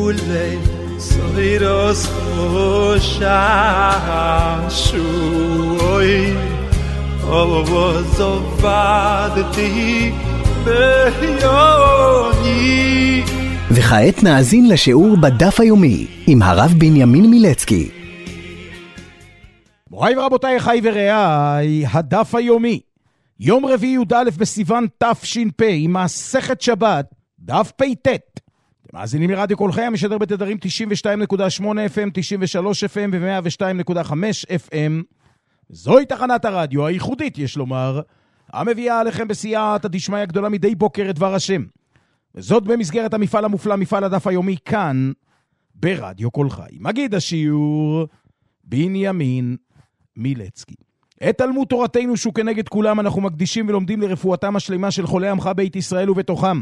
ule soiros shashui ozovadti beyoni. וכעת נאזין לשיעור בדף היומי עם הרב בנימין מילצקי. מוריי ורבותיי, חי ורעי, הדף היומי, יום רביעי י"א בסיוון תש"פ, עם מסכת שבת, דף פ"ט. אתם מאזינים לרדיו כל חי, המשדר בתדרים 92.8 FM, 93 FM ו-102.5 FM. זוהי תחנת הרדיו הייחודית, יש לומר, המביאה עליכם בסייעתא דשמיא הגדולה מדי בוקר את דבר השם. וזאת במסגרת המפעל המופלא, מפעל הדף היומי, כאן ברדיו כל חי. מגיד השיעור בנימין מילצקי. את תלמוד תורתנו שהוא כנגד כולם אנחנו מקדישים ולומדים לרפואתם השלמה של חולי עמך בית ישראל ובתוכם.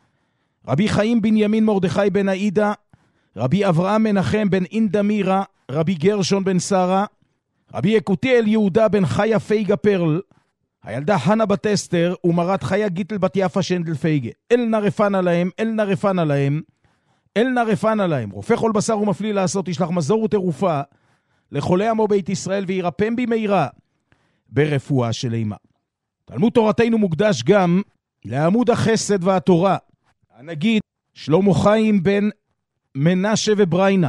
רבי חיים בנימין מרדכי בן עאידה, רבי אברהם מנחם בן אינדמירה, רבי גרשון בן שרה, רבי יקותיאל יהודה בן חיה פייגה פרל, הילדה חנה בת אסתר ומרת חיה גיטל בת יפה שנדל פייגה. אל נרפנה להם, אל נרפנה להם, אל נרפנה להם. רופא כל בשר ומפליא לעשות, ישלח מזור ותרופה לחולי עמו בית ישראל וירפם במהרה ברפואה שלמה. תלמוד תורתנו מוקדש גם לעמוד החסד והתורה, הנגיד שלמה חיים בן מנשה ובריינה,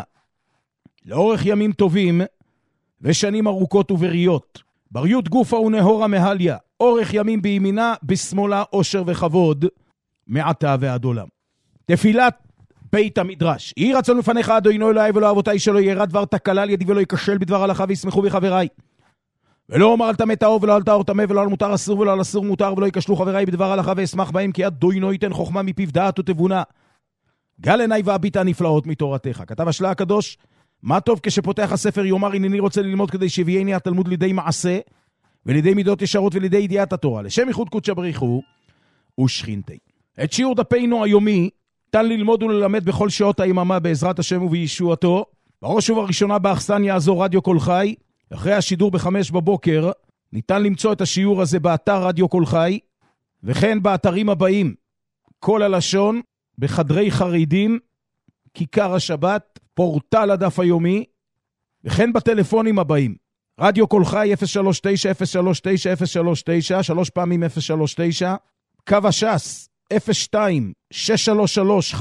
לאורך ימים טובים ושנים ארוכות ובריות, בריות גופה ונהורה מהליה, אורך ימים בימינה, בשמאלה אושר וכבוד, מעתה ועד עולם. תפילת בית המדרש. יהי רצון לפניך אדוני אלוהי ולא אבותיי, שלא ירא דבר תקלה על ידי ולא ייכשל בדבר הלכה, וישמחו בחבריי. ולא אומר אל תמת טהור ולא אל טהור טמא, ולא על מותר אסור ולא על אסור מותר, ולא ייכשלו חבריי בדבר הלכה ואשמח בהם, כי אדוני ייתן חוכמה מפיו דעת ותבונה. גל עיניי ואביט הנפלאות מתורתך. כתב השלה הקדוש, מה טוב כשפותח הספר יאמר הנני רוצה ללמוד, כדי שיביאני התלמוד לידי מעשה ולידי מידות ישרות ולידי ידיעת התורה, לשם ייחוד קודשא בריחו ושכינתי. את שיעור דפנו היומי ניתן ללמוד וללמד בכל שעות היממה בעזרת השם ובישועתו, בראש ובראשונה באכסניה הזו רדיו כל חי. אחרי השידור ב5 בבוקר ניתן למצוא את השיעור הזה באתר רדיו כל חי, וכן באתרים הבאים: כל הלשון, בחדרי חרדים, כיכר השבת, פורטל הדף היומי, וכן בטלפונים הבאים: רדיו כל חי 039-039-039, 3 פעמים 039, קו השס 02-633-5044,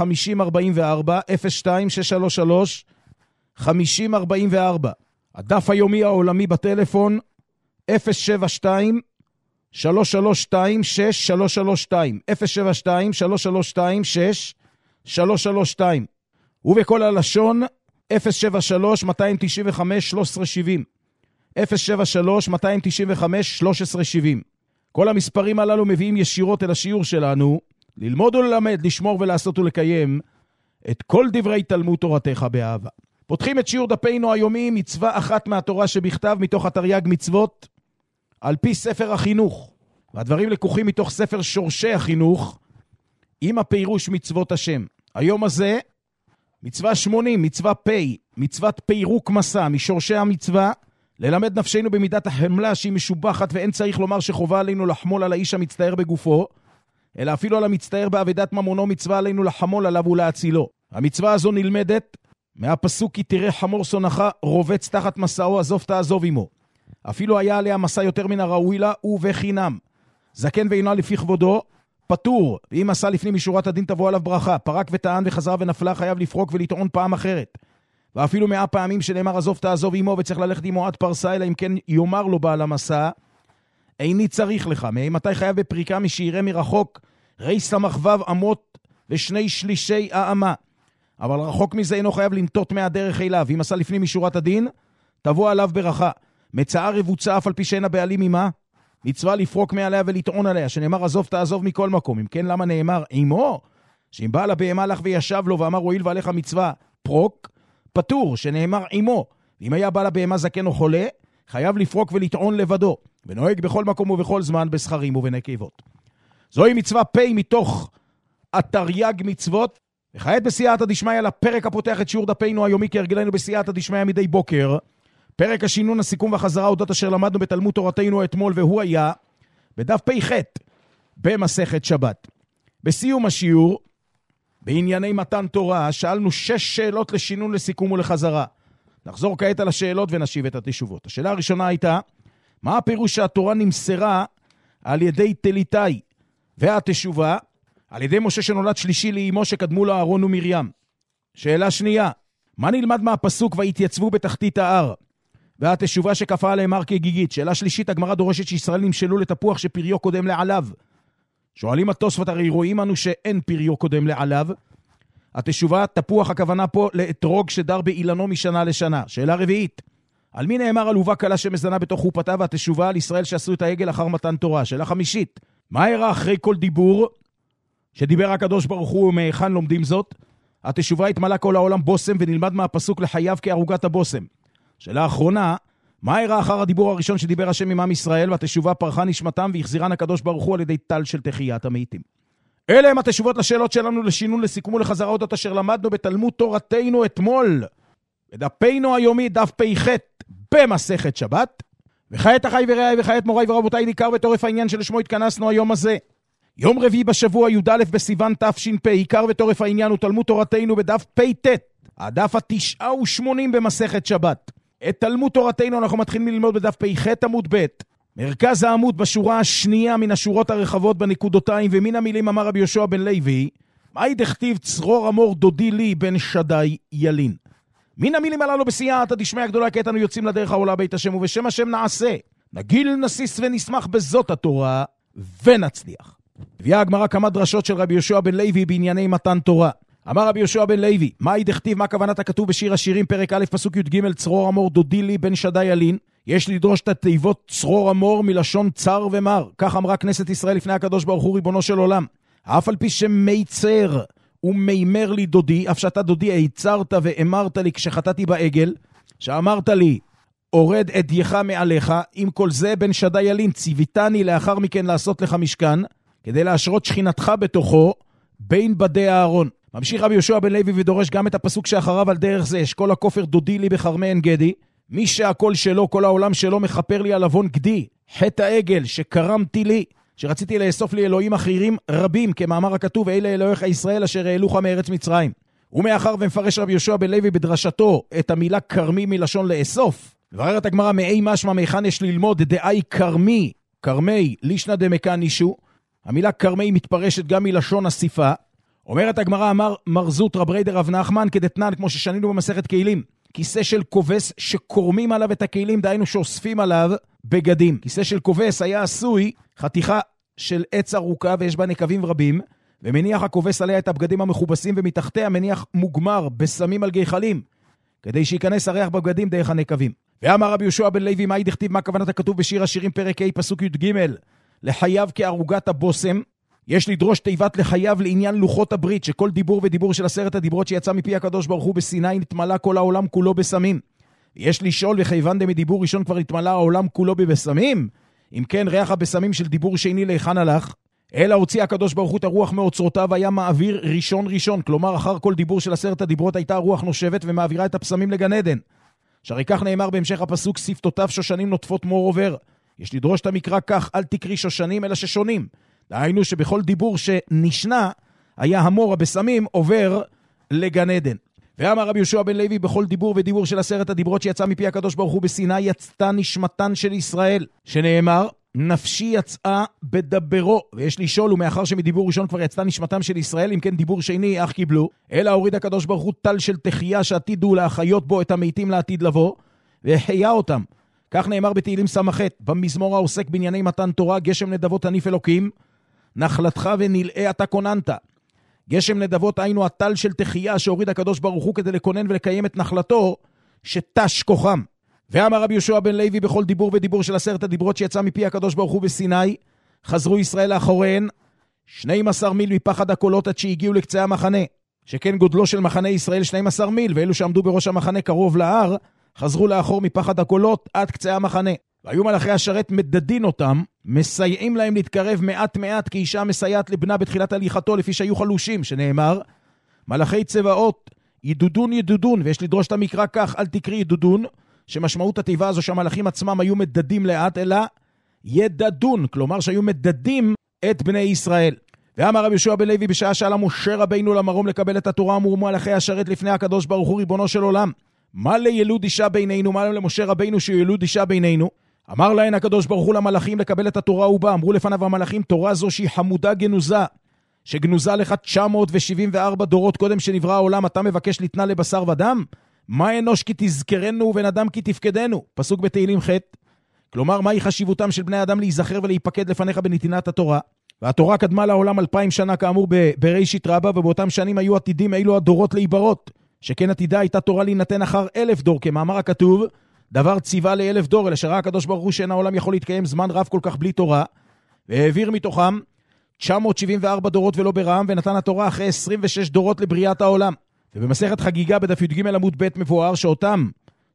02-633-5044, הדף היומי העולמי בטלפון 072-332-6332, 072-332-6332, ובכל הלשון 073-295-1370, 073-295-1370. כל המספרים הללו מביאים ישירות אל השיעור שלנו, ללמוד וללמד, לשמור ולעשות ולקיים את כל דברי תלמוד תורתך באהבה. פותחים את שיעור דפנו היומי, מצווה אחת מהתורה שבכתב, מתוך התרי"ג מצוות, על פי ספר החינוך. והדברים לקוחים מתוך ספר שורשי החינוך, עם הפירוש מצוות השם. היום הזה, מצווה 80, מצווה פי, מצוות פירוק מסע, משורשי המצווה, ללמד נפשנו במידת החמלה שהיא משובחת, ואין צריך לומר שחובה עלינו לחמול על האיש המצטער בגופו, אלא אפילו על המצטער בעבודת ממונו מצווה עלינו לחמול עליו ולהצילו. המצווה הזו נלמדת מהפסוק כי תראה חמור שונאך רובץ תחת מסעו, עזוב תעזוב עמו. אפילו היה עליה מסע יותר מן הראוי לה ובחינם. זקן ואינה לפי כבודו פטור, ואם עשה לפנים משורת הדין תבוא עליו ברכה. פרק וטען וחזר ונפלה חייב לפרוק ולטעון פעם אחרת. ואפילו 100 פעמים שנאמר עזוב תעזוב עמו וצריך ללכת עמו עד פרסה, אלא אם כן יאמר לו בעל המסע איני צריך לך. מתי חייב בפריקה משירה מרחוק רי סמ"ו אמות ושני שלישי האמה, אבל רחוק מזה אינו חייב לנטות מהדרך אליו. אם עשה לפנים משורת הדין תבוא עליו ברכה. מצאה רבוצה אף על פי שאין הבעלים עמה, מצווה לפרוק מעליה ולטעון עליה, שנאמר עזוב תעזוב מכל מקום. אם כן למה נאמר עמו? שאם בעל הבהמה הלך וישב לו ואמר הואיל ועליך מצווה פרוק, פטור, שנאמר עמו. אם היה בעל הבהמה זקן או חולה, חייב לפרוק ולטעון לבדו, ונוהג בכל מקום ובכל זמן בסחרים ובנקבות. זוהי מצווה פי מתוך התרי"ג מצוות. וכעת בסייעתא דשמיא לפרק הפותח את שיעור דפנו היומי כהרגלנו בסייעתא דשמיא מדי בוקר, פרק השינון, הסיכום והחזרה אודות אשר למדנו בתלמוד תורתנו אתמול, והוא היה בדף פ"ח במסכת שבת. בסיום השיעור בענייני מתן תורה, שאלנו 6 שאלות לשינון, לסיכום ולחזרה. נחזור כעת על השאלות ונשיב את התשובות. השאלה הראשונה הייתה, מה הפירוש שהתורה נמסרה על ידי תליטאי? והתשובה, על ידי משה שנולד שלישי לאמו שקדמו לו אהרון ומרים. שאלה שנייה, מה נלמד מהפסוק והתייצבו בתחתית ההר? והתשובה שכפה עליהם הר כגיגית. שאלה שלישית, הגמרא דורשת שישראל נמשלו לתפוח שפריו קודם לעליו. שואלים התוספות, הרי רואים אנו שאין פריו קודם לעליו. התשובה, תפוח הכוונה פה לאתרוג שדר באילנו משנה לשנה. שאלה רביעית, על מי נאמר עלובה קלה שמזנה בתוך חופתה? והתשובה, על ישראל שעשו את העגל אחר מתן תורה. שאלה חמישית, מה אירע אחרי כל דיבור שדיבר הקדוש ברוך הוא ומהיכן לומדים זאת? התשובה, התמלא כל העולם בוסם ונלמד מהפסוק לחייו כערוגת הבוסם. שאלה אחרונה, מה אירע אחר הדיבור הראשון שדיבר השם עם עם ישראל? והתשובה, פרחה נשמתם והחזירן הקדוש ברוך הוא על ידי טל של תחיית המתים. אלה הם התשובות לשאלות שלנו לשינון, לסיכום ולחזרה אודות אשר למדנו בתלמוד תורתנו אתמול, בדפנו היומי דף פ"ח במסכת שבת. וכעת אחי ורעי וכעת מוריי ורבותיי, ניכר ותורף העניין שלשמו התכנסנו היום הזה. יום רביעי בשבוע י"א בסיוון תש"פ, עיקר ותורף העניין הוא תלמוד תורתנו בדף פ"ט, הדף 89 במסכת שבת. את תלמוד תורתנו אנחנו מתחילים ללמוד בדף פ"ח עמוד ב', מרכז העמוד בשורה השנייה מן השורות הרחבות בנקודותיים, ומן המילים אמר רבי יהושע בן לוי, מהי דכתיב צרור אמור דודי לי בן שדי ילין. מן המילים הללו בסייעתא דשמיא גדולה, כעת אנו יוצאים לדרך העולה בית השם, ובשם השם נעשה, נגיל נסיס ונשמח בזאת התורה ונצליח. הביאה הגמרא כמה דרשות של רבי יהושע בן לוי בענייני מתן תורה. אמר רבי יהושע בן לוי, מהי דכתיב, מה כוונת הכתוב בשיר השירים פרק א' פסוק י"ג, צרור אמור דודי לי בן שדי ילין? יש לדרוש את התיבות צרור אמור מלשון צר ומר. כך אמרה כנסת ישראל לפני הקדוש ברוך הוא ריבונו של עולם, אף על פי שמיצר ומימר לי דודי, אף שאתה דודי היצרת ואמרת לי כשחטאתי בעגל, שאמרת לי אורד אדייך מעליך, עם כל זה בן שדי ילין ציוויתני לאחר מכן לעשות לך משכן, כדי להשרות שכינתך בתוכו בין בדי הארון. ממשיך רבי יהושע בן לוי ודורש גם את הפסוק שאחריו על דרך זה, אשכול הכופר דודי לי בחרמי עין גדי, מי שהכל שלו, כל העולם שלו, מכפר לי על עוון גדי, חטא העגל שקרמתי לי, שרציתי לאסוף לי אלוהים אחרים רבים, כמאמר הכתוב, אלה אלוהיך ישראל אשר העלוך מארץ מצרים. ומאחר ומפרש רבי יהושע בן לוי בדרשתו את המילה קרמי מלשון לאסוף, מבררת הגמרא מאי משמע מהיכן יש ללמוד דאי קרמי, קרמי לישנא דמקנישו, המילה קרמי מתפרשת גם מלשון אסיפה. אומרת הגמרא, אמר מר זוט רב רי דרב נחמן כדתנן, כמו ששנינו במסכת כלים, כיסא של כובס שקורמים עליו את הכלים, דהיינו שאוספים עליו בגדים. כיסא של כובס היה עשוי חתיכה של עץ ארוכה ויש בה נקבים רבים, ומניח הכובס עליה את הבגדים המכובסים, ומתחתיה מניח מוגמר בסמים על גחלים, כדי שיכנס הריח בבגדים דרך הנקבים. ואמר רבי יהושע בן לוי, מהי דכתיב, מה כוונת הכתוב בשיר השירים פרק ה' פסוק י"ג, לחייו כערוגת הבוסם? יש לדרוש תיבת לחייו לעניין לוחות הברית, שכל דיבור ודיבור של 10 הדיברות שיצא מפי הקדוש ברוך הוא בסיני נתמלא כל העולם כולו בסמים. יש לשאול, וכיוון דמדיבור ראשון כבר נתמלא העולם כולו בבסמים? אם כן, ריח הבסמים של דיבור שני להיכן הלך? אלא הוציא הקדוש ברוך הוא את הרוח מאוצרותיו, היה מעביר ראשון, כלומר אחר כל דיבור של 10 הדיברות הייתה הרוח נושבת ומעבירה את הבשמים לגן עדן. שהרי כך נאמר בהמשך הפסוק, שפתותיו שושנים נוטפות מור עובר. יש לדרוש את המקרא כך, אל תקרי שושנים אלא ששונים. דהיינו שבכל דיבור שנשנה היה המור הבשמים עובר לגן עדן. ואמר רבי יהושע בן לוי, בכל דיבור ודיבור של 10 הדיברות שיצא מפי הקדוש ברוך הוא בסיני יצתה נשמתן של ישראל, שנאמר נפשי יצאה בדברו. ויש לשאול, ומאחר שמדיבור ראשון כבר יצתה נשמתם של ישראל, אם כן דיבור שני אך קיבלו, אלא הוריד הקדוש ברוך הוא טל של תחייה שעתידו להחיות בו את המתים לעתיד לבוא, והחיה אותם. כך נאמר בתהילים ס"ח, במזמור העוסק בענייני מתן תורה, גשם נדבות הניף אלוקים, נחלתך ונלאה אתה כוננת. גשם נדבות היינו הטל של תחייה שהוריד הקדוש ברוך הוא כדי לקונן ולקיים את נחלתו שתש כוחם. ואמר רבי יהושע בן לוי, בכל דיבור ודיבור של 10 הדיברות שיצא מפי הקדוש ברוך הוא בסיני, חזרו ישראל לאחוריהן 12 מיל מפחד הקולות עד שהגיעו לקצה המחנה, שכן גודלו של מחנה ישראל 12 מיל, ואלו שעמדו בראש המחנה קרוב להר, חזרו לאחור מפחד הקולות עד קצה המחנה. והיו מלאכי השרת מדדין אותם, מסייעים להם להתקרב מעט מעט, כי אישה מסייעת לבנה בתחילת הליכתו, לפי שהיו חלושים, שנאמר, מלאכי צבאות, ידודון, ויש לדרוש את המקרא כך, אל תקרי ידודון, שמשמעות התיבה הזו שהמלאכים עצמם היו מדדים לאט, אלא ידדון, כלומר שהיו מדדים את בני ישראל. ואמר רבי יהושע בן לוי בשעה שעלה משה רבינו למרום לקבל את התורה, אמרו מלאכי השרת לפני הקדוש ברוך הוא ריבונו של עולם, מה לילוד אישה בינינו, מה למשה רבינו שילוד אישה בינינו? אמר להן הקדוש ברוך הוא למלאכים לקבל את התורה ובא, אמרו לפניו המלאכים, תורה זו שהיא חמודה גנוזה, שגנוזה לך 974 דורות קודם שנברא העולם, אתה מבקש לתנה לבשר ודם? מה אנוש כי תזכרנו ובן אדם כי תפקדנו? פסוק בתהילים ח'. כלומר, מהי חשיבותם של בני אדם להיזכר ולהיפקד לפניך בנתינת התורה? והתורה קדמה לעולם 2000 שנה כאמור בראשית רבה, ובאותם שנים היו עתידים אילו הדורות להיברות, שכן עתידה הייתה תורה להינתן אחר 1000 דור, כמאמר הכתוב, דבר ציווה ל1000 דור, אלא שראה הקדוש ברוך הוא שאין העולם יכול להתקיים זמן רב כל כך בלי תורה, והעביר מתוכם 974 דורות ולא ברעם, ונתן התורה אחרי 26 דורות לבריאת העולם. ובמסכת חגיגה בדף י"ג עמוד ב' מבואר שאותם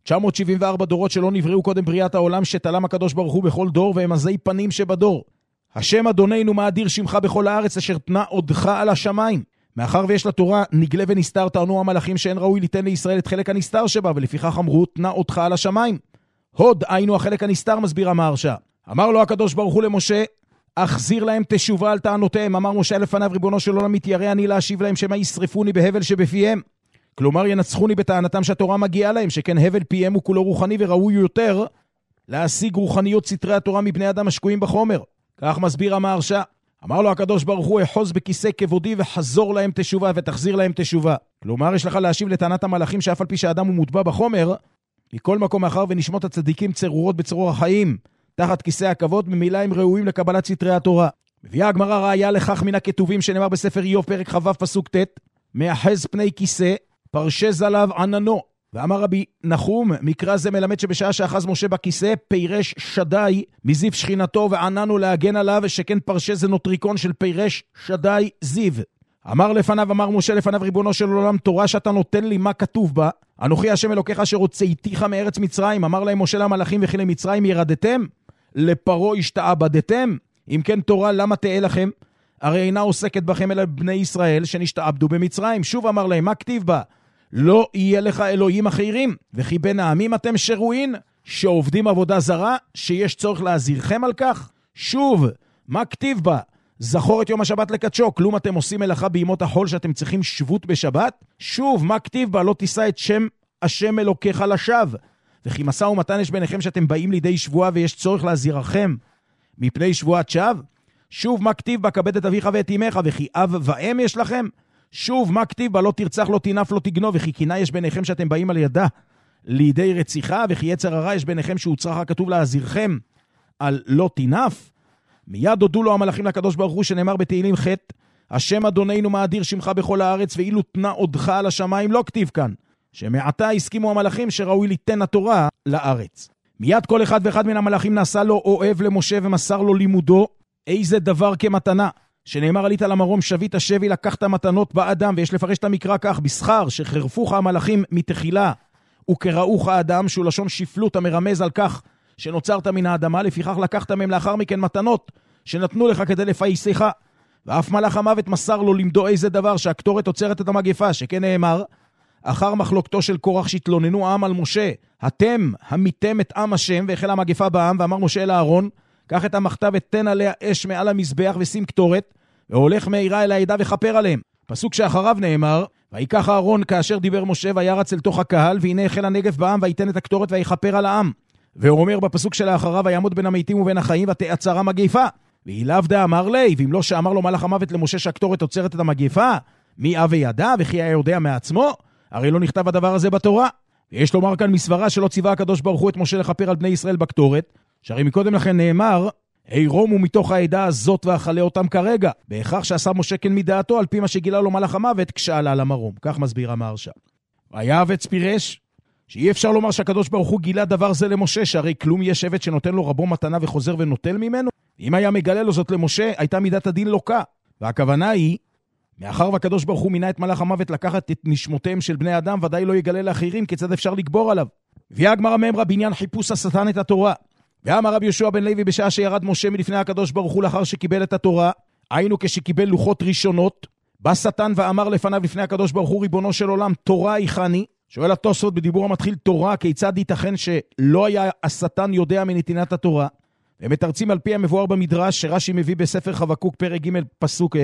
974 דורות שלא נבראו קודם בריאת העולם, שתלם הקדוש ברוך הוא בכל דור, והם עזי פנים שבדור. השם אדוננו מאדיר שמך בכל הארץ, אשר תנה עודך על השמיים. מאחר ויש לתורה נגלה ונסתר, טענו המלאכים שאין ראוי ליתן לישראל את חלק הנסתר שבה, ולפיכך אמרו תנה עודך על השמיים. הוד היינו החלק הנסתר, מסביר המהרש"א. אמר לו הקדוש ברוך הוא למשה, אחזיר להם תשובה על טענותיהם. אמר משה לפניו, ריבונו של עולם, מתיירא אני להשיב להם שמא ישרפוני בהבל שבפיהם. כלומר ינצחוני בטענתם שהתורה מגיעה להם, שכן הבל פיהם הוא כולו רוחני, וראוי יותר להשיג רוחניות סתרי התורה מבני אדם השקועים בחומר. כך מסביר המהרש"א. אמר לו הקדוש ברוך הוא, אחוז בכיסא כבודי וחזור להם תשובה ותחזיר להם תשובה. כלומר יש לך להשיב לטענת המלאכים שאף על פי שהאדם הוא מוטבע בחומר, מכל מקום אחר ונשמות הצדיקים צרורות בצרור החיים תחת כיסא הכבוד, ממילא הם ראויים לקבלת סתרי התורה. מביאה הגמרא ראיה לכך מן הכתובים שנאמר בספר איוב פרק כ"ו פסוק ט', מאחז פני כיסא פרשז עליו עננו. ואמר רבי נחום, מקרא זה מלמד שבשעה שאחז משה בכיסא פירש שדי מזיו שכינתו ועננו להגן עליו, שכן פרשז זה נוטריקון של פירש שדי זיו. אמר משה לפניו, ריבונו של עולם, תורה שאתה נותן לי מה כתוב בה? אנוכי השם אלוקיך אשר הוצאתיך מארץ מצרים. אמר להם משה למלאכים, וכי למצרים ירדתם? לפרעה השתעבדתם? אם כן תורה למה תהיה לכם? הרי אינה עוסקת בכם אלא בני ישראל שנשתעבדו במצרים. שוב אמר להם, מה כתיב בה? לא יהיה לך אלוהים אחרים, וכי בין העמים אתם שרועים, שעובדים עבודה זרה, שיש צורך להזהירכם על כך? שוב, מה כתיב בה? זכור את יום השבת לקדשו, כלום אתם עושים מלאכה בימות החול שאתם צריכים שבות בשבת? שוב, מה כתיב בה? לא תישא את שם השם אלוקיך לשווא. וכי משא ומתן יש ביניכם שאתם באים לידי שבועה ויש צורך להזהירכם מפני שבועת שווא? שוב, מה כתיב בה? כבד את אביך ואת אמך, וכי אב ואם יש לכם? שוב, מה כתיב בה? לא תרצח, לא תינף, לא תגנוב, וכי קינה יש ביניכם שאתם באים על ידה לידי רציחה, וכי יצר הרע יש ביניכם שהוצרך הכתוב להזהירכם על לא תינף? מיד הודו לו המלאכים לקדוש ברוך הוא, שנאמר בתהילים ח', השם אדוננו מאדיר שמך בכל הארץ, ואילו תנה עודך על השמיים. לא כתיב כאן שמעתה הסכימו המלאכים שראוי ליתן התורה לארץ. מיד כל אחד ואחד מן המלאכים נעשה לו אוהב למשה ומסר לו לימודו איזה דבר כמתנה, שנאמר עלית למרום שבית השבי לקחת מתנות באדם. ויש לפרש את המקרא כך, בשכר שחרפוך המלאכים מתחילה וקראוך האדם, שהוא לשון שפלות המרמז על כך שנוצרת מן האדמה, לפיכך לקחת מהם לאחר מכן מתנות שנתנו לך כדי לפייסך. ואף מלאך המוות מסר לו למדו איזה דבר, שהקטורת עוצרת את המגפה, שכן נאמר אחר מחלוקתו של קורח שהתלוננו העם על משה, אתם המיתם את עם השם, והחלה המגפה בעם. ואמר משה אל אהרון, קח את המכתב ותן עליה אש מעל המזבח ושים קטורת, והולך מהירה אל העדה וחפר עליהם. פסוק שאחריו נאמר, ויקח אהרון כאשר דיבר משה וירץ אל תוך הקהל, והנה החל הנגף בעם ויתן את הקטורת ויחפר על העם. והוא אומר בפסוק שלאחריו, ויעמוד בין המתים ובין החיים ותעצר המגפה. ואילאו דאמר לי, ואם לא שאמר לו מלאך המוות למשה שהקטורת עוצרת את המגפה, מי אב וידע וכי היה יודע מעצמו? הרי לא נכתב הדבר הזה בתורה. ויש לומר כאן מסברה שלא ציווה הקדוש ברוך הוא את משה לכפר על בני ישראל בקטורת, שהרי מקודם לכן נאמר, הירומו מתוך העדה הזאת ואכלה אותם כרגע, בהכרח שעשה משה כן מדעתו על פי מה שגילה לו מלאך המוות כשעלה למרום. כך מסביר המהרש"א. והיה אבץ פירש שאי אפשר לומר שהקדוש ברוך הוא גילה דבר זה למשה, שהרי כלום יש שבט שנותן לו רבו מתנה וחוזר ונוטל ממנו. אם היה מגלה לו זאת למשה, הייתה מידת הדין לוקה. והכוונה היא, מאחר והקדוש ברוך הוא מינה את מלאך המוות לקחת את נשמותיהם של בני אדם, ודאי לא יגלה לאחרים כיצד אפשר לגבור עליו. והיא הגמרא ממרה בעניין חיפוש השטן את התורה. ואמר רבי יהושע בן לוי בשעה שירד משה מלפני הקדוש ברוך הוא לאחר שקיבל את התורה, היינו כשקיבל לוחות ראשונות, בא שטן ואמר לפניו לפני הקדוש ברוך הוא, ריבונו של עולם, תורה היכני? שואל התוספות בדיבור המתחיל, תורה, כיצד ייתכן שלא היה השטן יודע מנתינת התורה? הם מתרצים על פי המבואר במדרש שרש"י מביא בספר חבקוק פרק ג' פסוק ה',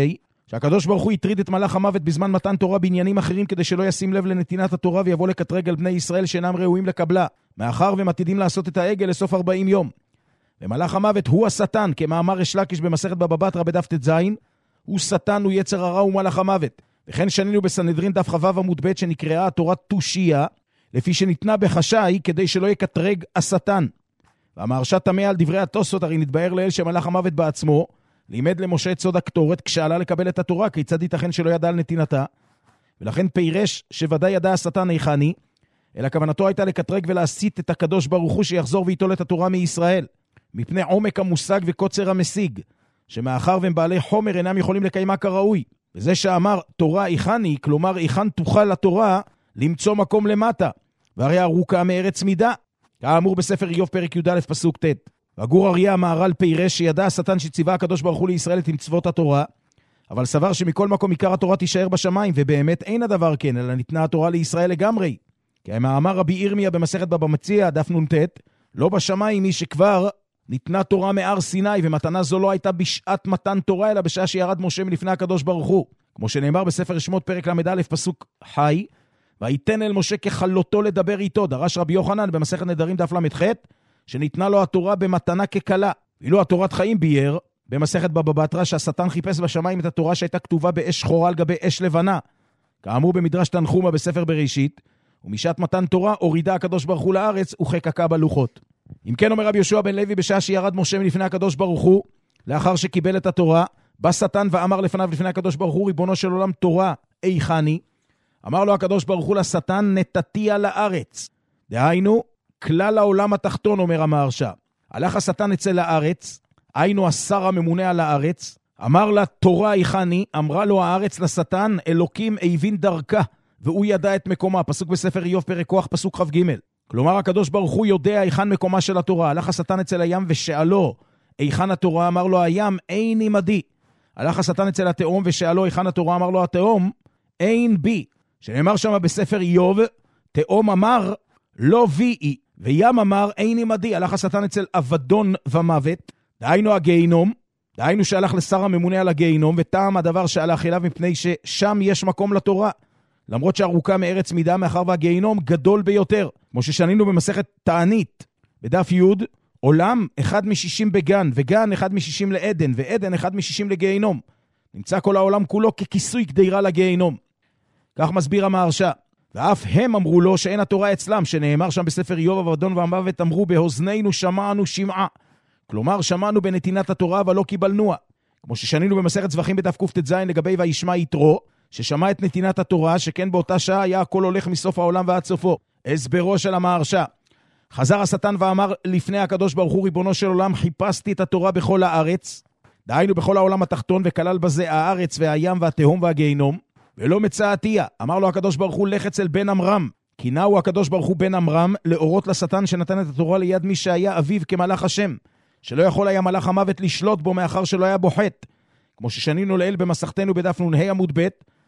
שהקדוש ברוך הוא יטריד את מלאך המוות בזמן מתן תורה בעניינים אחרים כדי שלא ישים לב לנתינת התורה ויבוא לקטרג על בני ישראל שאינם ראויים לקבלה, מאחר והם עתידים לעשות את העגל לסוף 40 יום. ומלאך המוות הוא השטן, כמאמר ריש לקיש במסכת בבא בתרא בדף ט"ז, הוא שטן, הוא יצר הרע ומלאך המוות. וכן שנינו בסנהדרין דף כ"ו עמוד ב' שנקראה התורה תושייה, לפי שניתנה בחשאי כדי שלא יקטרג השטן. והמהרש"א תמה על דברי התוספות, הרי נתבהר לאל שמלאך המוות בעצמו לימד למשה את סוד הקטורת כשעלה לקבל את התורה, כיצד ייתכן שלא ידע על נתינתה, ולכן פירש שוודאי ידע השטן היכני, אלא כוונתו הייתה לקטרג ולהסית את הקדוש ברוך הוא שיחזור ויטול את התורה מישראל, מפני עומק המושג וקוצר המשיג, שמאחר והם בעלי חומר אינם יכולים לקיימה כראוי. וזה שאמר תורה היכני, כלומר היכן תוכל לתורה למצוא מקום למטה, והרי ארוכה מארץ מידה, כאמור בספר איוב פרק י"א פסוק ט'. והגור אריה המהר"ל פירש שידע השטן שציווה הקדוש ברוך הוא לישראל את מצוות התורה, אבל סבר שמכל מקום עיקר התורה תישאר בשמיים, ובאמת אין הדבר כן, אלא ניתנה התורה לישראל לגמרי. כי אמר רבי ירמיה במסכת בבא מציעא דף נ"ט, לא בשמיים מי שכבר ניתנה תורה מאר סיני, ומתנה זו לא הייתה בשעת מתן תורה, אלא בשעה שירד משה מלפני הקדוש ברוך הוא. כמו שנאמר בספר שמות פרק ל"א פסוק חי, ויתן אל משה כחלותו לדבר איתו, דרש רבי יוחנן במסכת נדרים דף ל"ח, שניתנה לו התורה במתנה כקלה. ואילו התורת חיים ביאר במסכת בבא בתרא שהשטן חיפש בשמיים את התורה שהייתה כתובה באש שחורה על גבי אש לבנה, כאמור במדרש תנחומא בספר בראשית, ומשעת מתן תורה הורידה הקדוש ברוך הוא לארץ וכקקה בלוחות. אם כן אומר רבי יהושע בן לוי, בשעה שירד משה מלפני הקדוש ברוך הוא, לאחר שקיבל את התורה, בא שטן ואמר לפניו לפני הקדוש ברוך הוא, ריבונו של עולם תורה היכני? אמר לו הקדוש ברוך הוא לשטן, נתתי על הארץ. דהיינו, כלל העולם התחתון, אומר המהרש"א. הלך השטן אצל הארץ, היינו השר הממונה על הארץ, אמר לה תורה היכני, אמרה לו הארץ לשטן, אלוקים הבין דרכה, והוא ידע את מקומה, פסוק בספר איוב פרק כוח פסוק כ"ג. כלומר הקדוש ברוך הוא יודע היכן מקומה של התורה. הלך השטן אצל הים ושאלו היכן התורה, אמר לו הים אין עמדי. הלך השטן אצל התאום ושאלו היכן התורה, אמר לו התאום אין בי. שנאמר שם בספר איוב, תאום אמר לא בי, וים אמר אין עמדי. הלך השטן אצל אבדון ומוות, דהיינו הגיהינום, דהיינו שהלך לשר הממונה על הגיהינום, וטעם הדבר שהלך אליו מפני ששם יש מקום לתורה, למרות שארוכה מארץ מידה, מאחר והגיהינום גדול ביותר. כמו ששנינו במסכת תענית בדף י', עולם 1 מ-60 בגן, וגן 1 מ-60 לעדן, ועדן 1 מ-60 לגיהינום. נמצא כל העולם כולו ככיסוי קדירה לגיהינום. כך מסביר המהרש"א. ואף הם אמרו לו שאין התורה אצלם, שנאמר שם בספר איוב, אבדון ומוות אמרו באוזנינו שמענו שמעה. כלומר שמענו בנתינת התורה אבל לא קיבלנוה. כמו ששנינו במסכת זבחים בדף קט"ז לגבי וישמע יתרו, ששמע את נתינת התורה, שכן באותה שעה היה הכל הולך מסוף העולם ועד סופו. הסברו של המהרש"א. חזר השטן ואמר לפני הקדוש ברוך הוא, ריבונו של עולם, חיפשתי את התורה בכל הארץ, דהיינו בכל העולם התחתון, וכלל בזה הארץ והים והתהום והגיהינום, ולא מצאתיה. אמר לו הקדוש ברוך הוא, לך אצל בן אמרם. כי נאו הקדוש ברוך הוא בן אמרם להורות לשטן שנתן את התורה ליד מי שהיה אביו כמלאך השם, שלא יכול היה מלאך המוות לשלוט בו מאחר שלא היה בו חטא. כמו ששנינו לאל במסכתנו בדף נ"ה עמוד ב',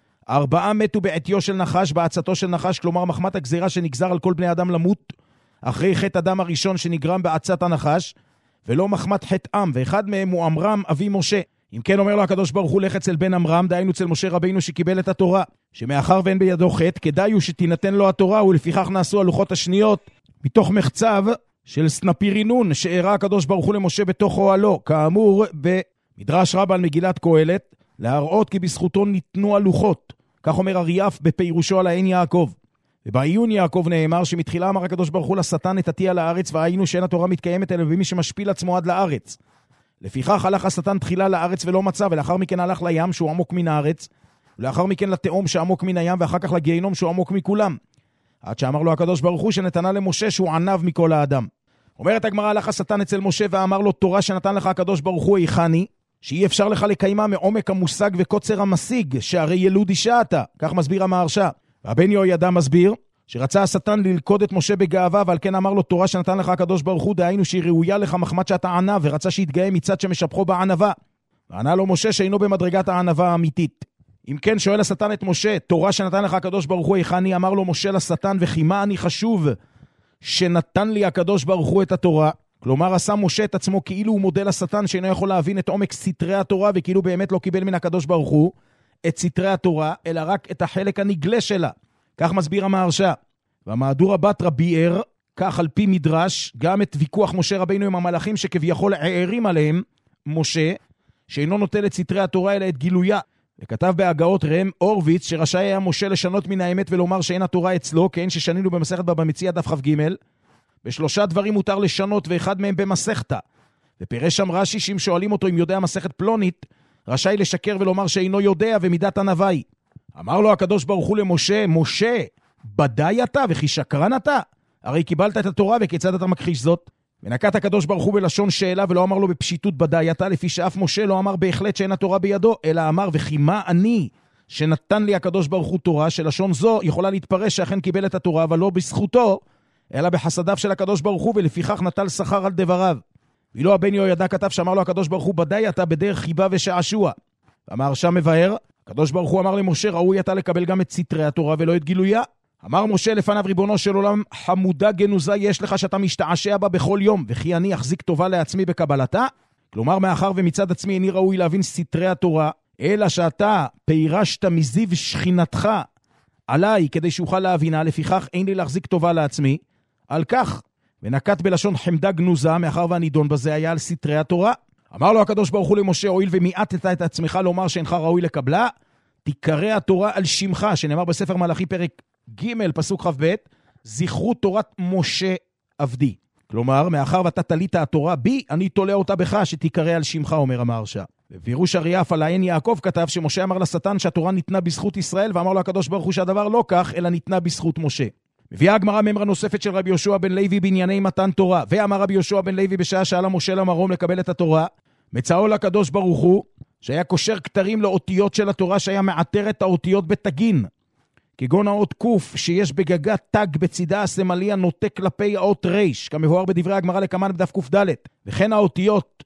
4 מתו בעטיו של נחש, בעצתו של נחש, כלומר מחמת הגזירה שנגזר על כל בני אדם למות, אחרי חטא אדם הראשון שנגרם בעצת הנחש, ולא מחמת חטאם, ואחד מהם הוא אמרם אבי משה. אם כן אומר לו הקדוש ברוך הוא, לך אצל בן אמרם, דהיינו אצל משה רבינו שקיבל את התורה, שמאחר ואין בידו חטא, כדאי הוא שתינתן לו התורה, ולפיכך נעשו הלוחות השניות, מתוך מחצב של סנפירינון, שהראה הקדוש ברוך הוא למשה בתוך אוהלו, כאמור במדרש רבה על מגילת קהלת, להראות כי בזכותו ניתנו הלוחות. כך אומר אריאף בפירושו על העין יעקב. ובעיון יעקב נאמר שמתחילה אמר הקדוש ברוך הוא לשטן נתתי על הארץ, והיינו שאין התורה מתקיימת אלא במי שמשפיל עצמו עד לארץ. לפיכך הלך השטן תחילה לארץ ולא מצא, ולאחר מכן הלך לים שהוא עמוק מן הארץ, ולאחר מכן לתאום שעמוק מן הים, ואחר כך לגיהינום שהוא עמוק מכולם. עד שאמר לו הקדוש ברוך הוא שנתנה למשה שהוא ענב מכל האדם. אומרת הגמרא, הלך השטן אצל משה ואמר לו, תורה שנתן לך הקדוש ברוך הוא היכני, שאי אפשר לך לקיימה מעומק המושג וקוצר המשיג, שהרי ילוד אישה אתה. כך מסביר המהרש"א. והבן יהוידע מסביר שרצה השטן ללכוד את משה בגאווה, ועל כן אמר לו, תורה שנתן לך הקדוש ברוך הוא, דהיינו שהיא ראויה לך מחמת שאתה ענב, ורצה שיתגאה מצד שמשבחו בענבה. וענה לו משה שאינו במדרגת הענבה האמיתית. אם כן שואל השטן את משה, תורה שנתן לך הקדוש ברוך הוא היכני? אמר לו משה לשטן, וכי מה אני חשוב שנתן לי הקדוש ברוך הוא את התורה? כלומר עשה משה את עצמו כאילו הוא מודל השטן שאינו יכול להבין את עומק סתרי התורה, וכאילו באמת לא קיבל מן הקדוש ברוך הוא את סתרי התורה, אלא רק את החלק הנגלה שלה. כך מסביר המהרש"א. והמהדורה בתרא ביאר, כך על פי מדרש, גם את ויכוח משה רבינו עם המלאכים שכביכול הערים עליהם משה, שאינו נוטל את סתרי התורה אלא את גילויה. וכתב בהגאות ראם אורוויץ שרשאי היה משה לשנות מן האמת ולומר שאין התורה אצלו, כן ששנינו במסכת בבא מציעא דף כ"ג. בשלושה דברים מותר לשנות ואחד מהם במסכתא. ופירש שם רש"י שאם שואלים אותו אם יודע מסכת פלונית, רשאי לשקר ולומר שאינו יודע ומידת הנביא. אמר לו הקדוש ברוך הוא למשה, משה, בדי אתה וכי שקרן אתה? הרי קיבלת את התורה וכיצד אתה מכחיש זאת? ונקט הקדוש ברוך הוא בלשון שאלה ולא אמר לו בפשיטות בדי אתה, לפי שאף משה לא אמר בהחלט שאין התורה בידו, אלא אמר וכי מה אני שנתן לי הקדוש ברוך הוא תורה, שלשון זו יכולה להתפרש שאכן קיבל את התורה, אבל לא בזכותו, אלא בחסדיו של הקדוש ברוך הוא, ולפיכך נטל שכר על דבריו. ואילו הבן יהוידע כתב שאמר לו הקדוש ברוך הוא בדי אתה בדרך חיבה ושעשוע. והמהרש"א מבאר, הקדוש ברוך הוא אמר למשה ראוי אתה לקבל גם את סתרי התורה ולא את גילויה. אמר משה לפניו ריבונו של עולם, חמודה גנוזה יש לך שאתה משתעשע בה בכל יום, וכי אני אחזיק טובה לעצמי בקבלתה? כלומר, מאחר ומצד עצמי איני ראוי להבין סתרי התורה, אלא שאתה פירשת מזיו שכינתך עליי כדי שאוכל להבינה, לפיכך אין לי להחזיק טובה לעצמי. על כך, ונקט בלשון חמדה גנוזה, מאחר והנידון בזה היה על סתרי התורה. אמר לו הקדוש ברוך הוא למשה, הואיל ומיעטת את עצמך לומר שאינך ראוי לקבלה, תיקרא התורה על שמך, שנאמר בספר מלאכי פרק ג' פסוק כ"ב, זכרו תורת משה עבדי. כלומר, מאחר ואתה תלית התורה בי, אני תולה אותה בך שתיקרא על שמך, אומר המהרש"א. ופירוש אריאף על העין יעקב כתב שמשה אמר לשטן שהתורה ניתנה בזכות ישראל, ואמר לו הקדוש ברוך הוא שהדבר לא כך, אלא ניתנה בזכות משה. מביאה הגמרא ממרה נוספת של רבי יהושע בן לוי בענייני מתן תורה, ואמר רבי יהושע בן לוי בשעה שעלה משה למרום לקבל את התורה, מצאו לקדוש ברוך הוא שהיה קושר כתרים לאותיות של התורה, שהיה מעטר את האותיות בתגין, כגון האות קוף שיש בגגה תג בצידה הסמלי הנוטה כלפי האות ריש, כמבואר בדברי הגמרא לקמן בדף ק"ד, וכן האותיות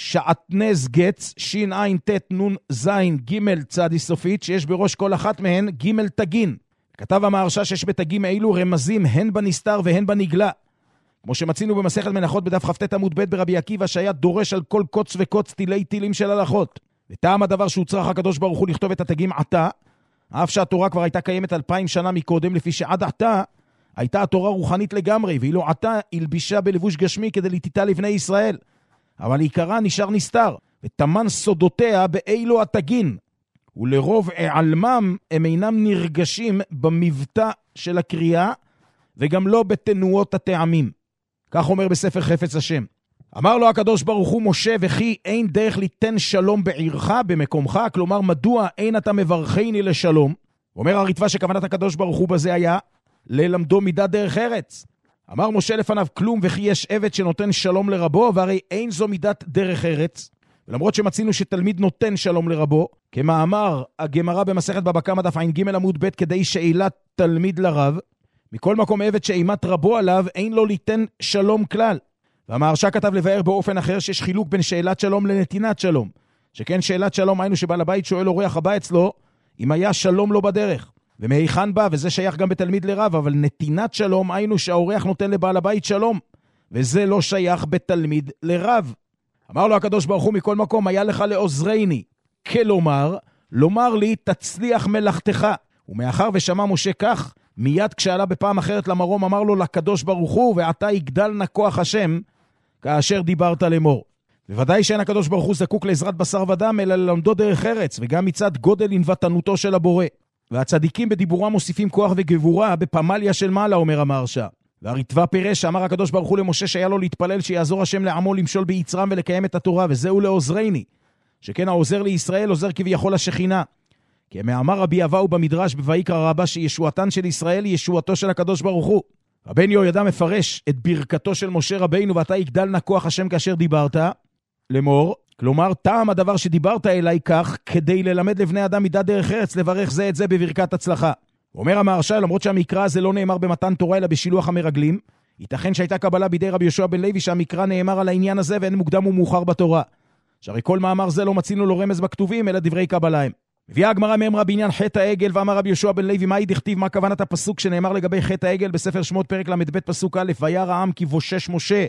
שעטנז גץ, שין עין תת נון זין ג' צדי סופית, שיש בראש כל אחת מהן ג' תגין. כתב המהרש"א שיש בתגים אילו רמזים הן בנסתר והן בנגלה, כמו שמצינו במסכת מנחות בדף כ"ט עמוד ב' ברבי עקיבא, שהיה דורש על כל קוץ וקוץ תילי תילים של הלכות. וטעם הדבר שהוצרך הקדוש ברוך הוא לכתוב את התגים עתה, אף שהתורה כבר הייתה קיימת 2000 שנה מקודם, לפי שעד עתה הייתה התורה רוחנית לגמרי, ואילו עתה הלבישה בלבוש גשמי כדי לתיתה לבני ישראל, אבל עיקרה נשאר נסתר, ותמן סודותיה באילו התגין, ולרוב העלמם הם אינם נרגשים במבטא של הקריאה, וגם לא בתנועות הטעמים. כך אומר בספר חפץ השם. אמר לו הקדוש ברוך הוא משה, וכי אין דרך ליתן שלום בעירך במקומך, כלומר מדוע אין אתה מברכני לשלום? אומר הריטב"א שכוונת הקדוש ברוך הוא בזה היה ללמדו מידת דרך ארץ. אמר משה לפניו כלום, וכי יש עבד שנותן שלום לרבו, והרי אין זו מידת דרך ארץ. ולמרות שמצינו שתלמיד נותן שלום לרבו, כמאמר הגמרא במסכת בבא קמא דף ע"ג עמוד ב' כדי שאילת תלמיד לרב, מכל מקום עבד שאימת רבו עליו אין לו ליתן שלום כלל. והמהרש"א כתב לבאר באופן אחר שיש חילוק בין שאלת שלום לנתינת שלום, שכן שאלת שלום היינו שבעל הבית שואל אורח הבא אצלו אם היה שלום לו בדרך ומהיכן בא, וזה שייך גם בתלמיד לרב, אבל נתינת שלום היינו שהאורח נותן לבעל הבית שלום, וזה לא שייך בתלמיד לרב. אמר לו הקדוש ברוך הוא מכל מקום היה לך לעוזרני, כלומר לומר לי תצליח מלאכתך. ומאחר ושמע משה כך, מיד כשעלה בפעם אחרת למרום אמר לו לקדוש ברוך הוא, ועתה יגדל נא כוח השם כאשר דיברת לאמור. בוודאי שאין הקדוש ברוך הוא זקוק לעזרת בשר ודם, אלא ללמדו דרך ארץ, וגם מצד גודל ענוותנותו של הבורא. והצדיקים בדיבורם מוסיפים כוח וגבורה בפמליה של מעלה, אומר המהרש"א. והריטב"א פירש שאמר הקדוש ברוך הוא למשה שהיה לו להתפלל שיעזור השם לעמו למשול ביצרם ולקיים את התורה, וזהו לעוזרני, שכן העוזר לישראל עוזר כביכול השכינה. כי מאמר רבי אבאו במדרש בויקרא רבה שישועתן של ישראל היא ישועתו של הקדוש ברוך הוא. הבן יהוידע מפרש את ברכתו של משה רבינו, ואתה יגדל נא כוח השם כאשר דיברת לאמור, כלומר טעם הדבר שדיברת אליי כך כדי ללמד לבני אדם מידת דרך ארץ לברך זה את זה בברכת הצלחה. אומר המהרש"א, למרות שהמקרא הזה לא נאמר במתן תורה אלא בשילוח המרגלים, ייתכן שהייתה קבלה בידי רבי יהושע בן לוי שהמקרא נאמר על העניין הזה ואין מוקדם ומאוחר בתורה, שהרי כל מאמר זה לא מצינו לו רמז בכתובים אלא דברי קבלה הם. הביאה הגמרא מאמרה בעניין חטא העגל, ואמר רבי יהושע בן לוי מהי דכתיב, מה כוונת הפסוק שנאמר לגבי חטא העגל בספר שמות פרק ל"ב פסוק א', וירא העם כי בושש משה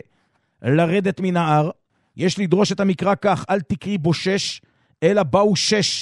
לרדת מן ההר. יש לדרוש את המקרא כך, אל תקרי בושש אלא באו שש,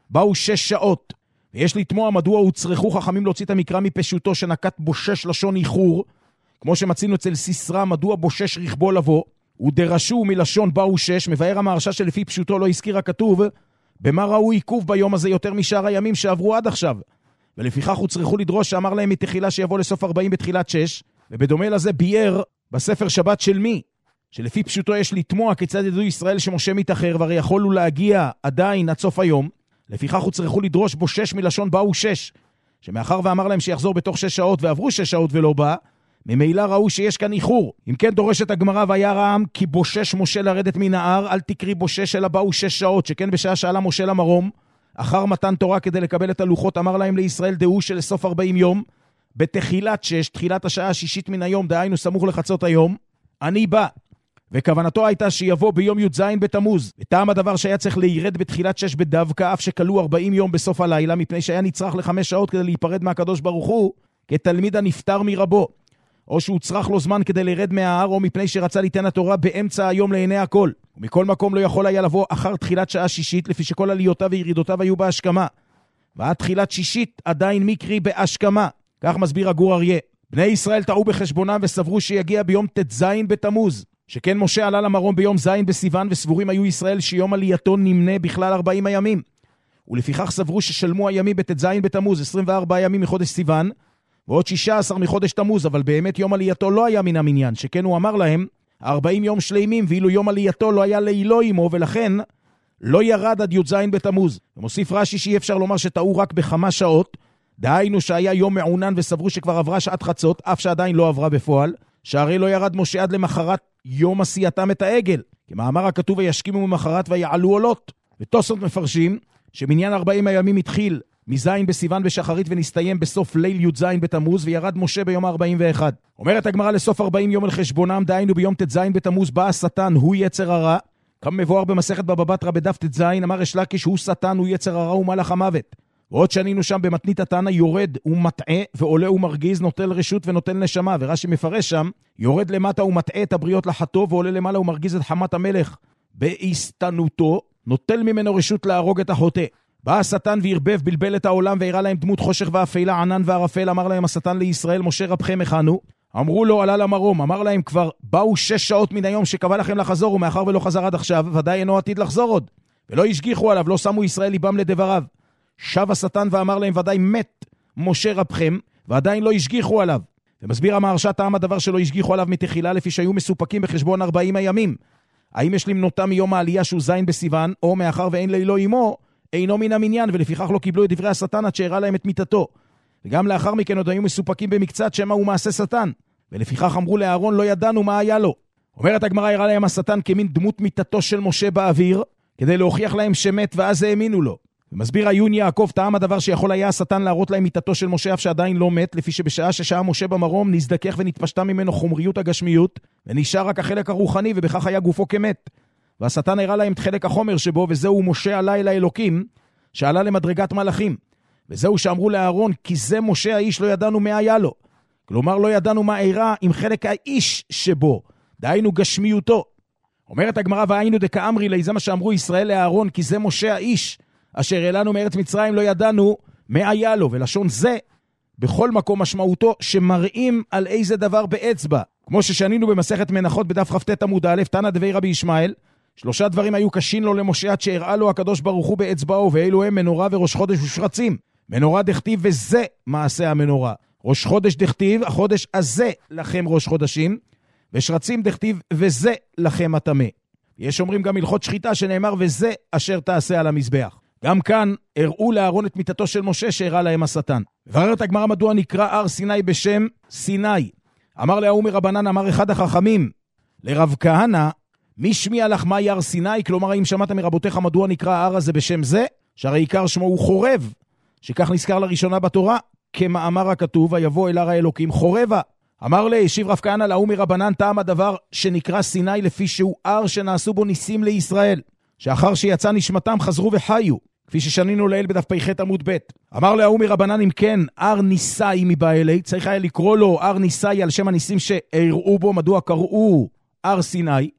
באו 6 שעות, ויש לתמוע מדוע הוצרכו חכמים להוציא את המקרא מפשוטו שנקט בושש לשון איחור, כמו שמצינו אצל סיסרא, מדוע בושש רכבו לבוא, ודרשו מלשון באו 6, מבאר המהרש"א שלפי פשוטו לא הזכיר הכתוב, במה ראו עיכוב ביום הזה יותר משאר הימים שעברו עד עכשיו, ולפיכך הוצרכו לדרוש שאמר להם מתחילה שיבוא לסוף 40 בתחילת 6, ובדומה לזה ביאר בספר שבת של מי, שלפי פשוטו יש לתמוע כיצד ידעו ישראל שמשה מתאחר, והרי יכולו להגיע עדיין עד סוף היום, לפיכך הוצרכו לדרוש בו 6 מלשון באו 6, שמאחר ואמר להם שיחזור בתוך 6 שעות ועברו 6 שעות ולא בא, ממילא ראו שיש כאן איחור. אם כן דורשת הגמרא, וירא העם כי בושש משה לרדת מן ההר, אל תקרי בושש אלא באו 6 שעות, שכן בשעה שעלה משה למרום, אחר מתן תורה כדי לקבל את הלוחות, אמר להם לישראל דעו שלסוף 40 יום, בתחילת 6, תחילת השעה השישית מן היום, דהיינו סמוך לחצות היום, אני בא. וכוונתו הייתה שיבוא ביום י"ז בתמוז. וטעם הדבר שהיה צריך להירד בתחילת 6 בדווקא, אף שכלו 40 יום בסוף הלילה, מפני שהיה נצרך ל5 שעות כדי להיפרד מהקדוש ברוך הוא, כתלמיד הנפטר מרבו. או שהוא צריך לו זמן כדי לרד מההר, או מפני שרצה ליתן התורה באמצע היום לעיני הכל. ומכל מקום לא יכול היה לבוא אחר תחילת שעה שישית, לפי שכל עליותיו וירידותיו היו בהשכמה. ועד תחילת שישית עדיין מקרי בהשכמה. כך מסביר הגור אריה. בני ישראל טעו בחשבונם וסברו שיגיע ביום ט"ז בתמוז. שכן משה עלה למרום ביום ז' בסיוון, וסבורים היו ישראל שיום עלייתו נמנה בכלל 40 הימים. ולפיכך סברו ששלמו הימים בט"ז בתמוז, 24 ימים מחודש סיוון, ועוד 16 מחודש תמוז, אבל באמת יום עלייתו לא היה מן המניין, שכן הוא אמר להם, 40 יום שלימים, ואילו יום עלייתו לא היה לילו עמו, ולכן לא ירד עד י"ז בתמוז. ומוסיף רש"י שאי אפשר לומר שטעו רק בכמה שעות, דהיינו שהיה יום מעונן וסברו שכבר עברה שעת חצות, אף שעדיין לא עברה בפועל, שהרי לא ירד משה עד למחרת יום עשייתם את העגל, כמאמר הכתוב וישכימו ממחרת ויעלו עולות. ותוספות מפרשים שמניין 40 הימים התחיל מזין בסיוון בשחרית ונסתיים בסוף ליל י"ז בתמוז, וירד משה ביום 41. אומרת הגמרא לסוף 40 יום על חשבונם, דהיינו ביום ט"ז בתמוז בא השטן, הוא יצר הרע, כמה מבואר במסכת בבא בתרא בדף ט"ז, אמר ריש לקיש הוא שטן, הוא יצר הרע ומלאך המוות. ועוד שנינו שם במתנית התנא, יורד ומטעה ועולה ומרגיז, נוטל רשות ונוטל נשמה, ורש"י מפרש שם, יורד למטה ומטעה את הבריות לחטוא, ועולה למעלה ומרגיז את חמת המלך בהסתנותו, נוטל ממנו רשות להרוג את החוטא. בא השטן והרבב, בלבל את העולם והראה להם דמות חושך ואפלה, ענן וערפל. אמר להם השטן לישראל, משה רבכם הכנו. אמרו לו, עלה למרום. אמר להם, כבר באו 6 שעות מן היום שקבע לכם לחזור, ומאחר ולא חזר עד עכשיו, ודאי אינו עתיד לחזור עוד. ולא השגיחו עליו, לא שמו ישראל ליבם לדבריו. שב השטן ואמר להם, ודאי מת משה רבכם, ועדיין לא השגיחו עליו. ומסביר המהרש"א טעם הדבר שלא השגיחו עליו מתחילה, לפי שהיו מסופקים בחשבון 40 הימים. האם יש למנותה מיום העלייה שהוא זין בסיוון, או מאחר ואין לילו עמו, אינו מן המניין, ולפיכך לא קיבלו את דברי השטן עד שהראה להם את מיתתו. וגם לאחר מכן עוד היו מסופקים במקצת שמא הוא מעשה שטן, ולפיכך אמרו לאהרון לא ידענו מה היה לו. אומרת הגמרא, הראה להם השטן כמין דמות מיתתו של משה באוויר, כדי להוכיח להם שמת, ואז האמינו לו. ומסביר עיון יעקב טעם הדבר שיכול היה השטן להראות להם מיתתו של משה אף שעדיין לא מת, לפי שבשעה ששעה משה במרום נזדכך ונתפשטה ממנו חומריות הגשמיות, ונשאר רק החלק הרוחני, ובכך היה גופו כמת. והשטן הראה להם את חלק החומר שבו, וזהו משה עלה אל האלוקים, שעלה למדרגת מלאכים. וזהו שאמרו לאהרון, כי זה משה האיש לא ידענו מה היה לו. כלומר לא ידענו מה אירע עם חלק האיש שבו, דהיינו גשמיותו. אומרת הגמרא, והיינו דקאמרי לי, זה מה שאמרו ישראל לאהרון, כי זה משה האיש, אשר אלינו מארץ מצרים לא ידענו מה היה לו. ולשון זה, בכל מקום משמעותו, שמראים על איזה דבר באצבע. כמו ששנינו במסכת מנחות בדף כ"ט עמוד א', תנא דבי רבי ישמעאל, 3 דברים היו קשים לו למשה עד שהראה לו הקדוש ברוך הוא באצבעו, ואלו הם מנורה וראש חודש ושרצים. מנורה דכתיב וזה מעשה המנורה. ראש חודש דכתיב, החודש הזה לכם ראש חודשים, ושרצים דכתיב וזה לכם הטמא. יש אומרים גם הלכות שחיטה שנאמר וזה אשר תעשה על המזבח. גם כאן הראו לאהרון את מיתתו של משה שהראה להם השטן. ובררת הגמרא מדוע נקרא הר סיני בשם סיני. אמר להוא מרבנן, אמר אחד החכמים לרב כהנא, מי שמיע לך מה הר סיני? כלומר, האם שמעת מרבותיך מדוע נקרא ההר הזה בשם זה? שהרי עיקר שמו הוא חורב, שכך נזכר לראשונה בתורה, כמאמר הכתוב, ויבוא אל הר האלוקים חורבה. אמר לי, השיב רב כהנא להוא מרבנן, טעם הדבר שנקרא סיני לפי שהוא הר שנעשו בו ניסים לישראל, שאחר שיצא נשמתם חזרו וחיו, כפי ששנינו לעיל בדף פ"ח עמוד ב'. אמר להוא מרבנן, אם כן, הר ניסאי מבעלי, צריך היה לקרוא לו הר ניסאי על שם הניסים שהראו בו. מדוע קראו הר סיני?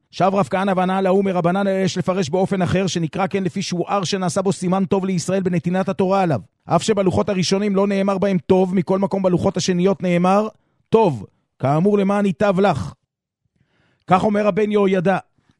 שב רב כהנא וענה להוא מרבנן, יש לפרש באופן אחר, שנקרא כן לפי שהוא הר שנעשה בו סימן טוב לישראל בנתינת התורה עליו. אף שבלוחות הראשונים לא נאמר בהם טוב, מכל מקום בלוחות השניות נאמר טוב, כאמור למען ייטב לך. כך אומר הבן יהוידע.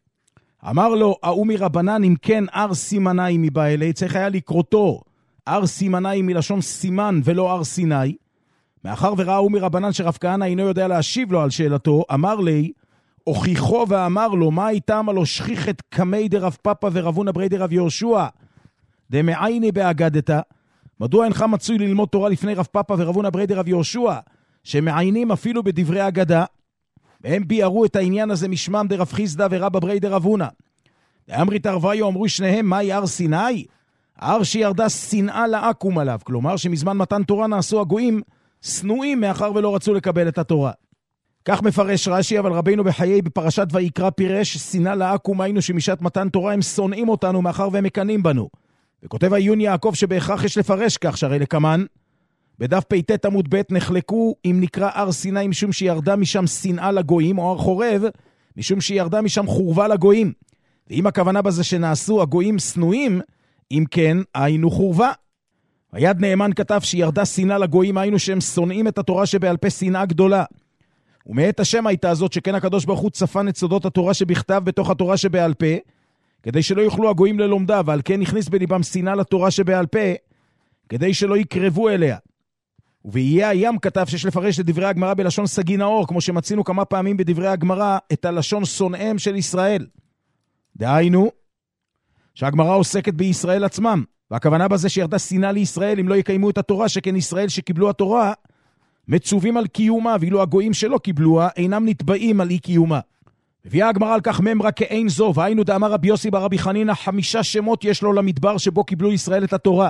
אמר לו, ההוא מרבנן, אם כן הר סימנאי מבא אלי, צריך היה לקרותו הר סימנאי מלשון סימן ולא הר סיני. מאחר וראה ההוא מרבנן שרב כהנא אינו יודע להשיב לו על שאלתו, אמר לי, הוכיחו ואמר לו, מה איתם הלא שכיח את קמי דרב פאפה ורבונה ברי דרב יהושע, דמעייני באגדתה, מדוע אינך מצוי ללמוד תורה לפני רב פאפה ורבונה ברי דרב יהושע, שמעיינים אפילו בדברי אגדה, והם ביארו את העניין הזה משמם דרב חיסדא ורבא ברי דרב הונא. דאמרית ערוויו אמרו שניהם, מהי הר סיני? הר שירדה שנאה לעקום עליו, כלומר שמזמן מתן תורה נעשו הגויים שנואים מאחר ולא רצו לקבל את התורה. כך מפרש רש"י, אבל רבינו בחיי בפרשת ויקרא פירש, שנאה לעקום היינו שמשעת מתן תורה הם שונאים אותנו מאחר והם מקנאים בנו. וכותב העיון יעקב שבהכרח יש לפרש כך, שהרי לקמן, בדף פ"ט עמוד ב' נחלקו אם נקרא הר סיני משום שירדה משם שנאה לגויים, או הר חורב משום שירדה משם חורבה לגויים. ואם הכוונה בזה שנעשו הגויים שנואים, אם כן, היינו חורבה. היד נאמן כתב שירדה שנאה לגויים, היינו שהם שונאים את התורה שבעל פה שנאה גדולה. ומאת השם הייתה הזאת שכן הקדוש ברוך הוא צפן את סודות התורה שבכתב בתוך התורה שבעל פה, כדי שלא יוכלו הגויים ללומדה, ועל כן הכניס בליבם שנאה לתורה שבעל פה, כדי שלא יקרבו אליה. ובאיי הים כתב שיש לפרש את דברי הגמרא בלשון סגי נאור, כמו שמצינו כמה פעמים בדברי הגמרא את הלשון שונאיהם של ישראל. דהיינו, שהגמרא עוסקת בישראל עצמם, והכוונה בזה שירדה שנאה לישראל אם לא יקיימו את התורה, שכן ישראל שקיבלו התורה מצווים על קיומה, ואילו הגויים שלא קיבלוה אינם נתבעים על אי קיומה. הביאה הגמרא על כך ממרה כאין זו, והיינו דאמר רבי יוסי ברבי חנינא, 5 שמות יש לו למדבר שבו קיבלו ישראל את התורה.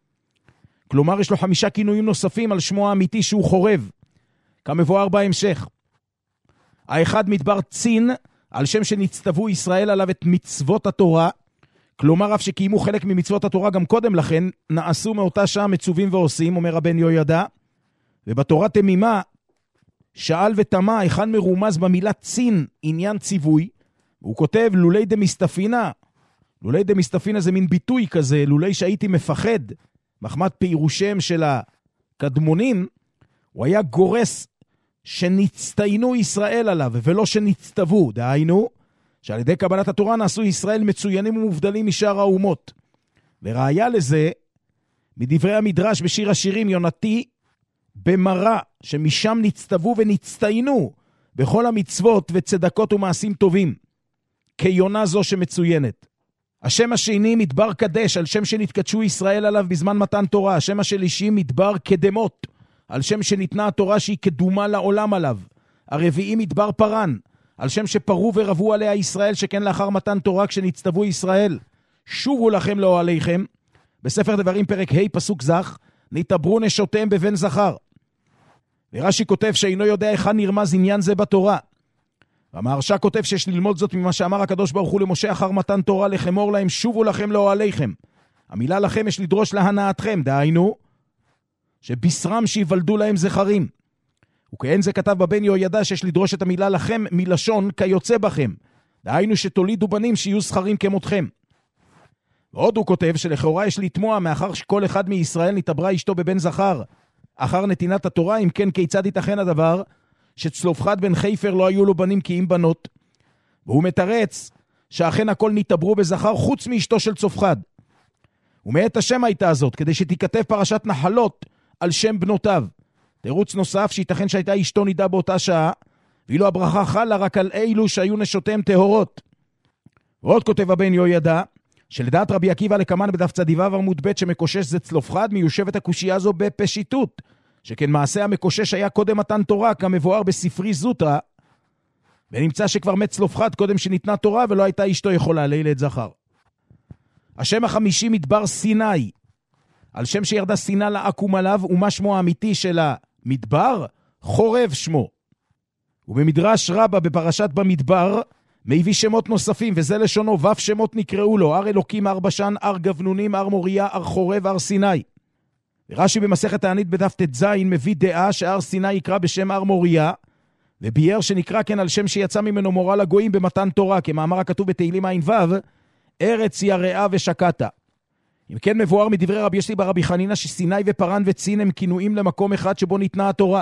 כלומר יש לו 5 כינויים נוספים על שמו האמיתי שהוא חורב, כמבואר בהמשך. האחד מדבר צין, על שם שנצטוו ישראל עליו את מצוות התורה, כלומר אף שקיימו חלק ממצוות התורה גם קודם לכן, נעשו מאותה שעה מצווים ועושים, אומר הבן יהוידע. ובתורה תמימה, שאל ותמה, היכן מרומז במילה צין עניין ציווי, הוא כותב לולי דמסתפינה. לולי דמסתפינה זה מין ביטוי כזה, לולי שהייתי מפחד, מחמת פירושם של הקדמונים, הוא היה גורס שנצטיינו ישראל עליו, ולא שנצטוו, דהיינו, שעל ידי קבלת התורה נעשו ישראל מצוינים ומובדלים משאר האומות. וראיה לזה, מדברי המדרש בשיר השירים, יונתי במראה, שמשם נצטוו ונצטיינו בכל המצוות וצדקות ומעשים טובים, כיונה זו שמצוינת. השם השני מדבר קדש, על שם שנתקדשו ישראל עליו בזמן מתן תורה. השם השלישי מדבר קדמות, על שם שניתנה התורה שהיא קדומה לעולם עליו. הרביעי מדבר פרן, על שם שפרו ורבו עליה ישראל, שכן לאחר מתן תורה כשנצטוו ישראל שובו לכם לאוהליכם. בספר דברים פרק ה' פסוק זך, נתעברו נשותיהם בבן זכר. ורש"י כותב שאינו יודע היכן נרמז עניין זה בתורה. והמהרש"א כותב שיש ללמוד זאת ממה שאמר הקדוש ברוך הוא למשה אחר מתן תורה, לחמור להם שובו לכם לאוהליכם. המילה לכם יש לדרוש להנאתכם, דהיינו שבשרם שיוולדו להם זכרים. וכאין זה כתב בבן יהוידע שיש לדרוש את המילה לכם מלשון כיוצא בכם, דהיינו שתולידו בנים שיהיו זכרים כמותכם. ועוד הוא כותב שלכאורה יש לתמוע, מאחר שכל אחד מישראל נתעברה אשתו בבן זכר אחר נתינת התורה, אם כן כיצד ייתכן הדבר שצלופחד בן חיפר לא היו לו בנים כי אם בנות. והוא מתרץ שאכן הכל נתעברו בזכר חוץ מאשתו של צלופחד. ומאת השם הייתה הזאת, כדי שתיכתב פרשת נחלות על שם בנותיו. תירוץ נוסף שייתכן שהייתה אשתו נידה באותה שעה, ואילו הברכה חלה רק על אילו שהיו נשותיהם טהורות. ועוד כותב הבן יהוידע, שלדעת רבי עקיבא לקמן בדף צדיו עמוד ב' שמקושש זה צלופחד, מיושבת הקושייה הזו בפשיטות, שכן מעשה המקושש היה קודם מתן תורה, כמבואר בספרי זוטרא, ונמצא שכבר מת צלופחד קודם שניתנה תורה, ולא הייתה אשתו יכולה לילד זכר. השם החמישי מדבר סיני, על שם שירדה שנאה לעקום עליו, ומה שמו האמיתי של המדבר? חורב שמו. ובמדרש רבה בפרשת במדבר, מביא שמות נוספים, וזה לשונו, ו' שמות נקראו לו, הר אלוקים, הר בשן, הר גבנונים, הר מוריה, הר חורב, הר סיני. ורש"י במסכת תענית בדף ט"ז מביא דעה שהר סיני יקרא בשם הר מוריה, וביאר שנקרא כן על שם שיצא ממנו מורה לגויים במתן תורה, כמאמר הכתוב בתהילים ע"ו, ארץ יראה ושקטה. אם כן מבואר מדברי רבי יוסי ברבי חנינא שסיני ופרן וצין הם כינויים למקום אחד שבו ניתנה התורה.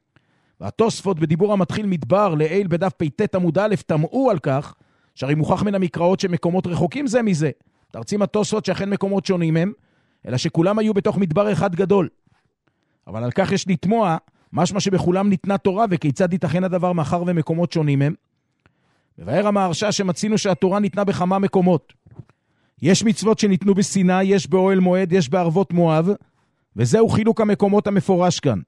והתוספות בדיבור המתחיל מדבר לעיל בדף פ"ט עמוד א' תמעו על כך, שהרי מוכח מן המקראות שמקומות רחוקים זה מזה. תרצים התוספות שאכן מקומות שונים הם, אלא שכולם היו בתוך מדבר אחד גדול. אבל על כך יש לתמוע, משמע שבכולם ניתנה תורה, וכיצד ייתכן הדבר מאחר ומקומות שונים הם. מבאר המהרש"א שמצינו שהתורה ניתנה בכמה מקומות. יש מצוות שניתנו בסיני, יש באוהל מועד, יש בערבות מואב, וזהו חילוק המקומות המפורש כאן.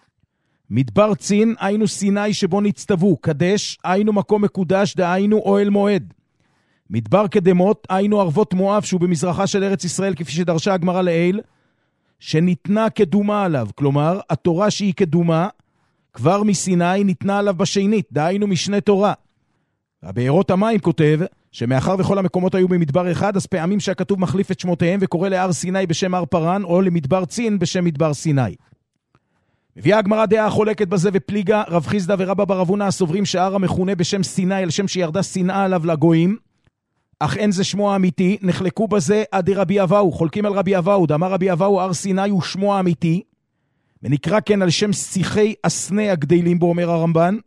מדבר צין, היינו סיני שבו נצטוו, קדש, היינו מקום מקודש, דהיינו אוהל מועד. מדבר קדמות, היינו ערבות מואב, שהוא במזרחה של ארץ ישראל, כפי שדרשה הגמרא לעיל, שניתנה קדומה עליו, כלומר, התורה שהיא קדומה, כבר מסיני ניתנה עליו בשנית, דהיינו משנה תורה. הבארות המים כותב, שמאחר וכל המקומות היו במדבר אחד, אז פעמים שהכתוב מחליף את שמותיהם וקורא להר סיני בשם הר פרן, או למדבר צין בשם מדבר סיני. מביאה הגמרא דעה חולקת בזה ופליגה, רב חיסדא ורבא בר אבונה הסוברים שההר המכונה בשם סיני, על שם שירדה שנאה עליו לגויים, אך אין זה שמו האמיתי, נחלקו בזה עד רבי אבאו, חולקים על רבי אבאו, דאמר רבי אבאו, הר סיני הוא שמו האמיתי, ונקרא כן על שם שיחי אסנה הגדלים בו, אומר הרמב"ן,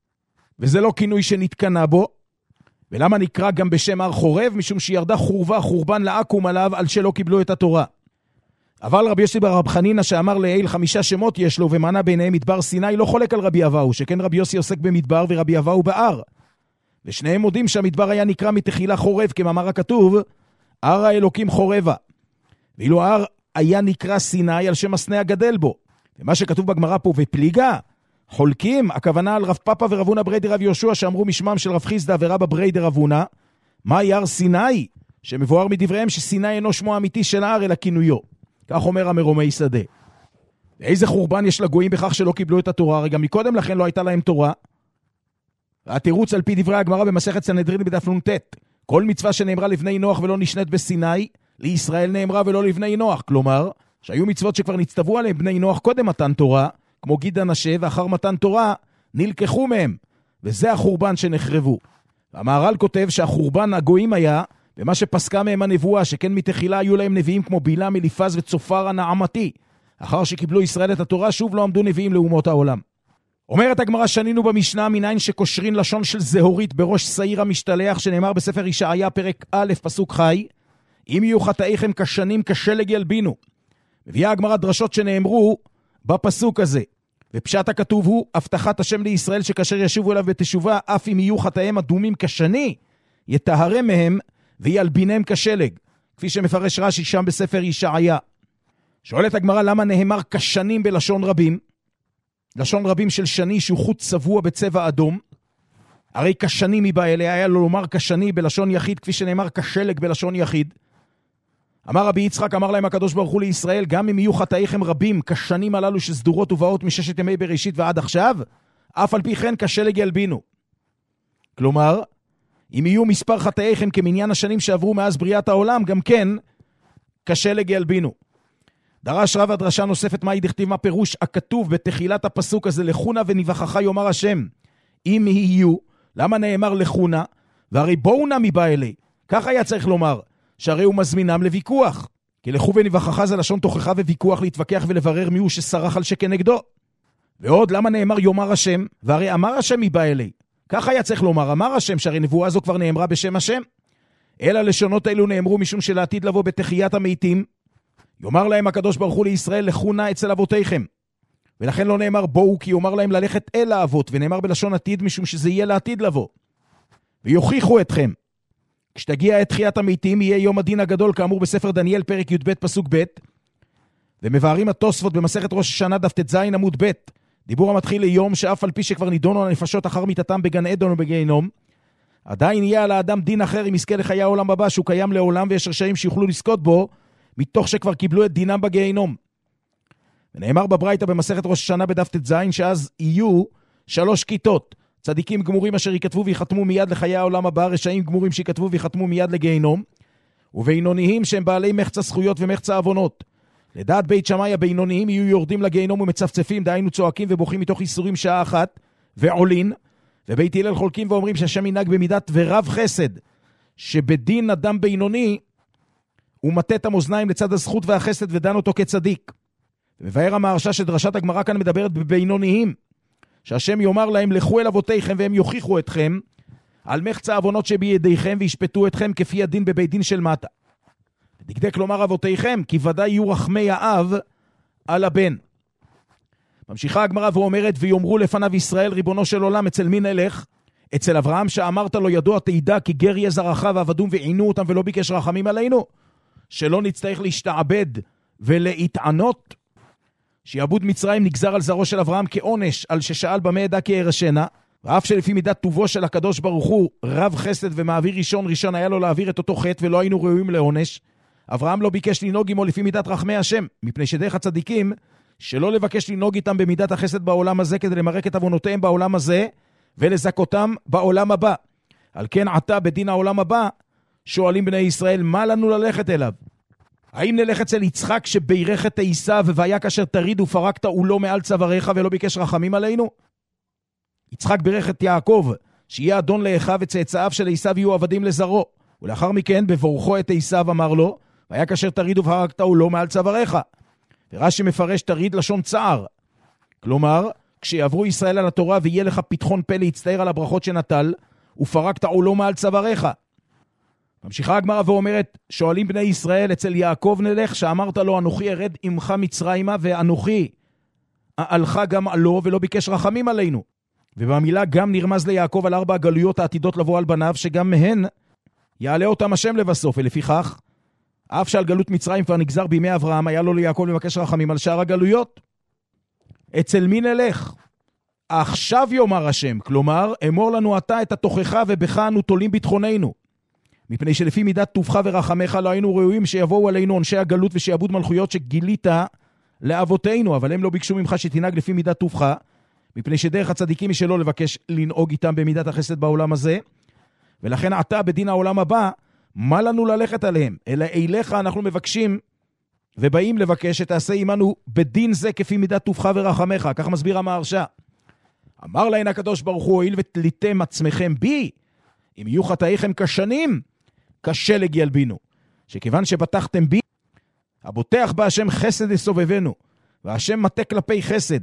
וזה לא כינוי שנתקנה בו, ולמה נקרא גם בשם הר חורב? משום שירדה חורבן לעקום עליו על שלא קיבלו את התורה. אבל רבי יוסי ברבי חנינא שאמר לעיל 5 שמות יש לו, ומנה ביניהם מדבר סיני, לא חולק על רבי אבאו, שכן רבי יוסי עוסק במדבר ורבי אבאו בהר. ושניהם מודים שהמדבר היה נקרא מתחילה חורב, כמאמר הכתוב, הר האלוקים חורבה. ואילו ההר היה נקרא סיני על שם הסנה הגדל בו. ומה שכתוב בגמרא פה ופליגה, חולקים, הכוונה על רב פאפה ורב הונא בריידי רב יהושע, שאמרו משמם של רב חיסדא ורבא בריידי רב הונא, מה הר סיני? שמבואר מדבריהם שסיני אינו שמו האמיתי של ההר אלא כינויו. כך אומר המרומי שדה. ואיזה חורבן יש לגויים בכך שלא קיבלו את התורה? הרי גם מקודם לכן לא הייתה להם תורה. והתירוץ על פי דברי הגמרא במסכת סנהדרין בדף נ"ט, כל מצווה שנאמרה לבני נוח ולא נשנית בסיני, לישראל נאמרה ולא לבני נוח. כלומר, שהיו מצוות שכבר נצטוו עליהם בני נוח קודם מתן תורה, כמו גיד הנשה, ואחר מתן תורה נלקחו מהם, וזה החורבן שנחרבו. והמהר"ל כותב שהחורבן הגויים היה, ומה שפסקה מהם הנבואה, שכן מתחילה היו להם נביאים כמו בלעם, אליפז וצופר הנעמתי. אחר שקיבלו ישראל את התורה, שוב לא עמדו נביאים לאומות העולם. אומרת הגמרא, שנינו במשנה, מניין שקושרין לשון של זהורית בראש שעיר המשתלח, שנאמר בספר ישעיה פרק א' פסוק חי, אם יהיו חטאיכם כשנים כשלג ילבינו. מביאה הגמרא דרשות שנאמרו בפסוק הזה. ופשט הכתוב הוא, הבטחת השם לישראל שכאשר ישובו אליו בתשובה, אף אם יהיו חטאיהם אדומים כשני, יטהרם מהם וילבינם כשלג, כפי שמפרש רש"י שם בספר ישעיה. שואלת הגמרא, למה נאמר כשנים בלשון רבים? לשון רבים של שני שהוא חוט צבוע בצבע אדום. הרי כשני מבא אליה, היה לו לומר כשני בלשון יחיד, כפי שנאמר כשלג בלשון יחיד. אמר רבי יצחק, אמר להם הקדוש ברוך הוא לישראל, גם אם יהיו חטאיכם רבים כשנים הללו שסדורות ובאות מששת ימי בראשית ועד עכשיו, אף על פי כן כשלג ילבינו. כלומר, אם יהיו מספר חטאיכם כמניין השנים שעברו מאז בריאת העולם, גם כן כשלג ילבינו. דרש רב הדרשה נוספת, מהי דכתיב, מה פירוש הכתוב בתחילת הפסוק הזה, לכונה ונבחך יאמר השם. אם יהיו, למה נאמר לכונה? והרי בואו נא מבא אלי. כך היה צריך לומר, שהרי הוא מזמינם לוויכוח. כי לכו ונבחך זה לשון תוכחה וויכוח, להתווכח ולברר מיהו שסרח על שכנגדו. ועוד, למה נאמר יאמר השם? והרי אמר השם מבא אלי. כך היה צריך לומר, אמר השם, שהרי נבואה זו כבר נאמרה בשם השם. אלא לשונות האלו נאמרו משום שלעתיד לבוא בתחיית המתים, יאמר להם הקדוש ברוך הוא לישראל, לכו נא אצל אבותיכם. ולכן לא נאמר בואו, כי יאמר להם ללכת אל האבות, ונאמר בלשון עתיד משום שזה יהיה לעתיד לבוא. ויוכיחו אתכם. כשתגיע את תחיית המתים, יהיה יום הדין הגדול, כאמור בספר דניאל פרק י"ב פסוק ב', ומבארים התוספות במסכת ראש השנה דף ט"ז עמוד ב', דיבור המתחיל ליום שאף על פי שכבר נידונו הנפשות אחר מיתתם בגן עדן ובגיהינום, עדיין יהיה על האדם דין אחר אם יזכה לחיי העולם הבא, שהוא קיים לעולם, ויש רשעים שיוכלו לזכות בו, מתוך שכבר קיבלו את דינם בגיהינום. ונאמר בברייתא במסכת ראש השנה בדף ט"ז, שאז יהיו 3 כיתות, צדיקים גמורים אשר יכתבו ויחתמו מיד לחיי העולם הבא, רשעים גמורים שיכתבו ויחתמו מיד לגיהינום, ובינוניים שהם בעלי מחצה זכויות ומחצה עוונות. לדעת בית שמאי הבינוניים יהיו יורדים לגיהינום ומצפצפים, דהיינו צועקים ובוכים מתוך איסורים שעה אחת, ועולין, ובית הלל חולקים ואומרים שהשם ינהג במידת ורב חסד, שבדין אדם בינוני, הוא מטה את המאזניים לצד הזכות והחסד ודן אותו כצדיק. מבאר המהרש"א שדרשת הגמרא כאן מדברת בבינוניים, שהשם יאמר להם לכו אל אבותיכם והם יוכיחו אתכם, על מחצה עוונות שבידיכם וישפטו אתכם כפי הדין בבית דין של מטה. דקדק לומר אבותיכם, כי ודאי יהיו רחמי האב על הבן. ממשיכה הגמרא ואומרת, ויאמרו לפניו ישראל ריבונו של עולם, אצל מי נלך? אצל אברהם שאמרת לו ידוע תדע כי גר יהיה זרעך ועבדום ועינו אותם ולא ביקש רחמים עלינו? שלא נצטרך להשתעבד ולהתענות? שיעבוד מצרים נגזר על זרעו של אברהם כעונש על ששאל במה ידע כי ירשנה, ואף שלפי מידת טובו של הקדוש ברוך הוא רב חסד ומעביר ראשון היה לו להעביר את אותו חטא ולא היינו ראויים לעונש. אברהם לא ביקש לנהוג עמו לפי מידת רחמי השם, מפני שדרך הצדיקים שלא לבקש לנהוג איתם במידת החסד בעולם הזה כדי למרק את עוונותיהם בעולם הזה ולזכותם בעולם הבא. על כן עתה בדין העולם הבא שואלים בני ישראל, מה לנו ללכת אליו? האם נלך אצל יצחק שבירך את עשיו והיה כאשר תריד ופרקת ולא מעל צוואריך ולא ביקש רחמים עלינו? יצחק בירך את יעקב שיהיה אדון לאחיו וצאצאיו של עשיו יהיו עבדים לזרעו, ולאחר מכן בבורכו את עשיו אמר לו והיה כאשר תריד ופרקת ולא מעל צוואריך. ורש"י מפרש תריד לשון צער, כלומר כשיעברו ישראל על התורה ויהיה לך פתחון פה להצטער על הברכות שנטל ופרקת ולא מעל צוואריך. ממשיכה הגמרא ואומרת, שואלים בני ישראל אצל יעקב נלך שאמרת לו אנוכי ארד עמך מצרימה ואנוכי אעלך גם עלו ולא ביקש רחמים עלינו. ובמילה גם נרמז ליעקב על 4 הגלויות העתידות לבוא על בניו שגם מהן יעלה אותם השם לבסוף, ולפיכך אף שעל גלות מצרים כבר נגזר בימי אברהם היה לו ליעקב לבקש רחמים על שאר הגלויות. אצל מי נלך? עכשיו יאמר השם, כלומר אמור לנו אתה את התוכחה ובך אנו תולים ביטחוננו, מפני שלפי מידת טובך ורחמך לא היינו ראויים שיבואו עלינו אנשי הגלות ושיעבוד מלכויות שגילית לאבותינו, אבל הם לא ביקשו ממך שתנהג לפי מידת טובך, מפני שדרך הצדיקים היא שלא לבקש לנהוג איתם במידת החסד בעולם הזה, ולכן עתה בדין העולם הבא מה לנו ללכת עליהם? אלא אליך אנחנו מבקשים ובאים לבקש שתעשה עמנו בדין זה כפי מידת טובך ורחמך. כך מסביר המהרש"א. אמר להן הקדוש ברוך הוא, הואיל ותליתם עצמכם בי, אם יהיו חטאיכם כשנים, כשלג ילבינו. שכיוון שבטחתם בי, הבוטח בה השם חסד יסובבנו, והשם מטה כלפי חסד.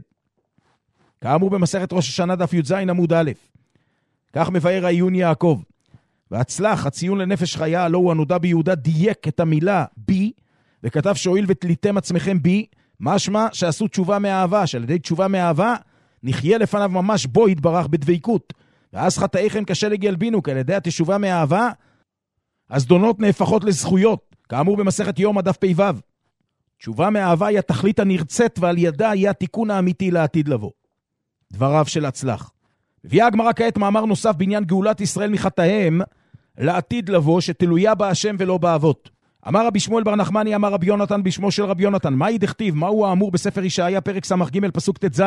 כאמור במסכת ראש השנה דף י"ז עמוד א'. כך מבאר העיון יעקב. והצלח, הציון לנפש חיה, לא הוא הנודע ביהודה, דייק את המילה בי, וכתב שהואיל ותליתם עצמכם בי, משמע שעשו תשובה מאהבה, שעל ידי תשובה מאהבה, נחיה לפניו ממש בו יתברך בדביקות. ואז חטאיכם כשלג ילבינו, כי על ידי התשובה מאהבה, הזדונות נהפכות לזכויות, כאמור במסכת יום דף פ"ו. תשובה מאהבה היא התכלית הנרצית, ועל ידה יהיה התיקון האמיתי לעתיד לבוא. דבריו של הצלח. הביאה הגמרא כעת מאמר נוסף בעניין גאולת ישראל מחטאיהם לעתיד לבוא, שתלויה בהשם ולא באבות. אמר רבי שמואל בר נחמני, אמר רבי יונתן בשמו של רבי יונתן, מה דכתיב? מהו האמור בספר ישעיה פרק ס"ג פסוק ט"ז?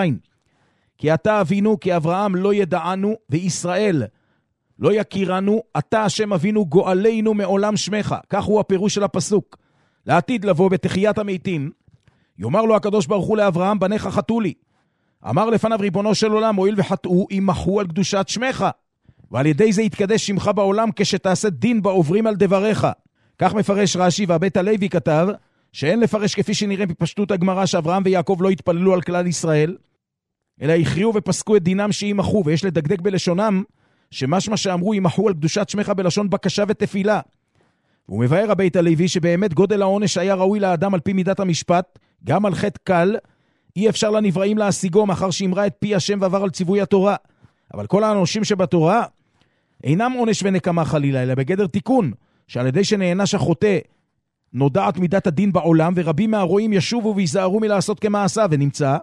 כי אתה אבינו, כי אברהם לא ידענו וישראל לא יכירנו, אתה השם אבינו גואלנו מעולם שמך. כך הוא הפירוש של הפסוק. לעתיד לבוא בתחיית המתים, יאמר לו הקדוש ברוך הוא לאברהם, בניך חטאו לי. אמר לפניו ריבונו של עולם, הואיל וחטאו, ימחו על קדושת שמך, ועל ידי זה יתקדש שמך בעולם כשתעשה דין בעוברים על דבריך. כך מפרש רש"י, והבית הלוי כתב שאין לפרש כפי שנראה בפשטות הגמרא שאברהם ויעקב לא התפללו על כלל ישראל, אלא הכריעו ופסקו את דינם שימחו, ויש לדקדק בלשונם שמשמע שאמרו ימחו על קדושת שמך בלשון בקשה ותפילה. והוא מבאר הבית הלוי שבאמת גודל העונש היה ראוי לאדם על פי מידת המשפט, גם על חטא קל אי אפשר לנבראים להשיגו, מאחר שאמרה את פי השם ועבר על ציווי התורה. אבל כל האנושים שבתורה אינם עונש ונקמה חלילה, אלא בגדר תיקון, שעל ידי שנענש החוטא נודעת מידת הדין בעולם, ורבים מהרועים ישובו ויזהרו מלעשות כמעשה, ונמצא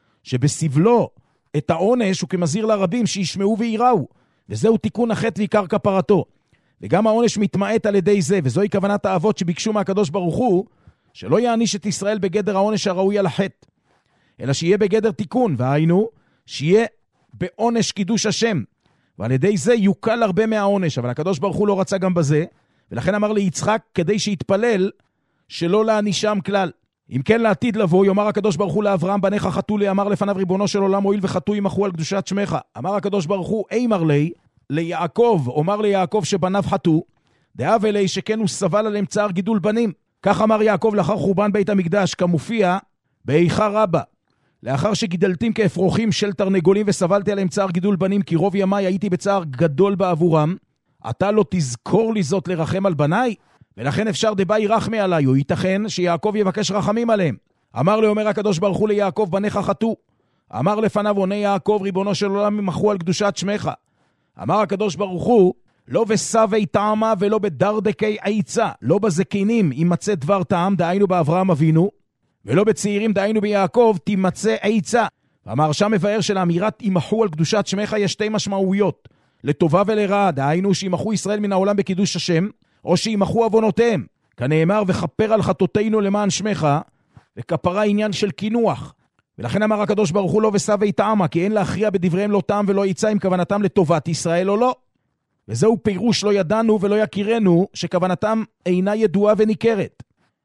שבסבלו את העונש הוא כמזהיר לרבים שישמעו ויראו, וזהו תיקון החטא ועיקר כפרתו. וגם העונש מתמעט על ידי זה, וזוהי כוונת האבות שביקשו מהקדוש ברוך הוא, שלא יעניש את ישראל בגדר העונש הראוי על החטא, אלא שיהיה בגדר תיקון, והיינו שיהיה בעונש קידוש השם, ועל ידי זה יוקל הרבה מהעונש. אבל הקדוש ברוך הוא לא רצה גם בזה, ולכן אמר ליצחק כדי שיתפלל שלא להענישם כלל. אם כן לעתיד לבוא, יאמר הקדוש ברוך הוא לאברהם, בניך חטאו לי, אמר לפניו ריבונו של עולם, הואיל וחטאו ימחו על קדושת שמך. אמר הקדוש ברוך הוא, אימר לי, ליעקב, אומר ליעקב שבניו חטאו, דאב אלי שכן הוא סבל עליהם צער גידול בנים. כך אמר יעקב לאחר חורבן בית המקדש, כמופיע באיכה רבה. לאחר שגידלתים כאפרוחים של תרנגולים וסבלתי עליהם צער גידול בנים, כי רוב ימי הייתי בצער גדול בעבורם, אתה לא תזכור לי זאת לרחם על בניי? ולכן אפשר דבאי רחמי עליי, או ייתכן שיעקב יבקש רחמים עליהם. אמר לי, אומר הקדוש ברוך הוא ליעקב, בניך חטאו. אמר לפניו עונה יעקב, ריבונו של עולם, ימחו על קדושת שמך. אמר הקדוש ברוך הוא, לא בסבי טעמה ולא בדרדקי עיצה, לא בזקנים יימצא דבר טעם, דהיינו באברהם אבינו, ולא בצעירים, דהיינו ביעקב, תימצא עיצה. ואמר שם מבאר של האמירת ימחו על קדושת שמך יש שתי משמעויות, לטובה ולרעה, דהיינו שימחו ישראל מן העולם בקידוש השם, או שימחו עוונותיהם, כנאמר וכפר על חטאותינו למען שמך, וכפרה עניין של כינוח. ולכן אמר הקדוש ברוך הוא לא וסבי טעמה, כי אין להכריע בדבריהם לא טעם ולא יצא עם כוונתם לטובת ישראל או לא. וזהו פירוש לא ידענו ולא יכירנו, שכוונתם אינה ידועה וניכרת.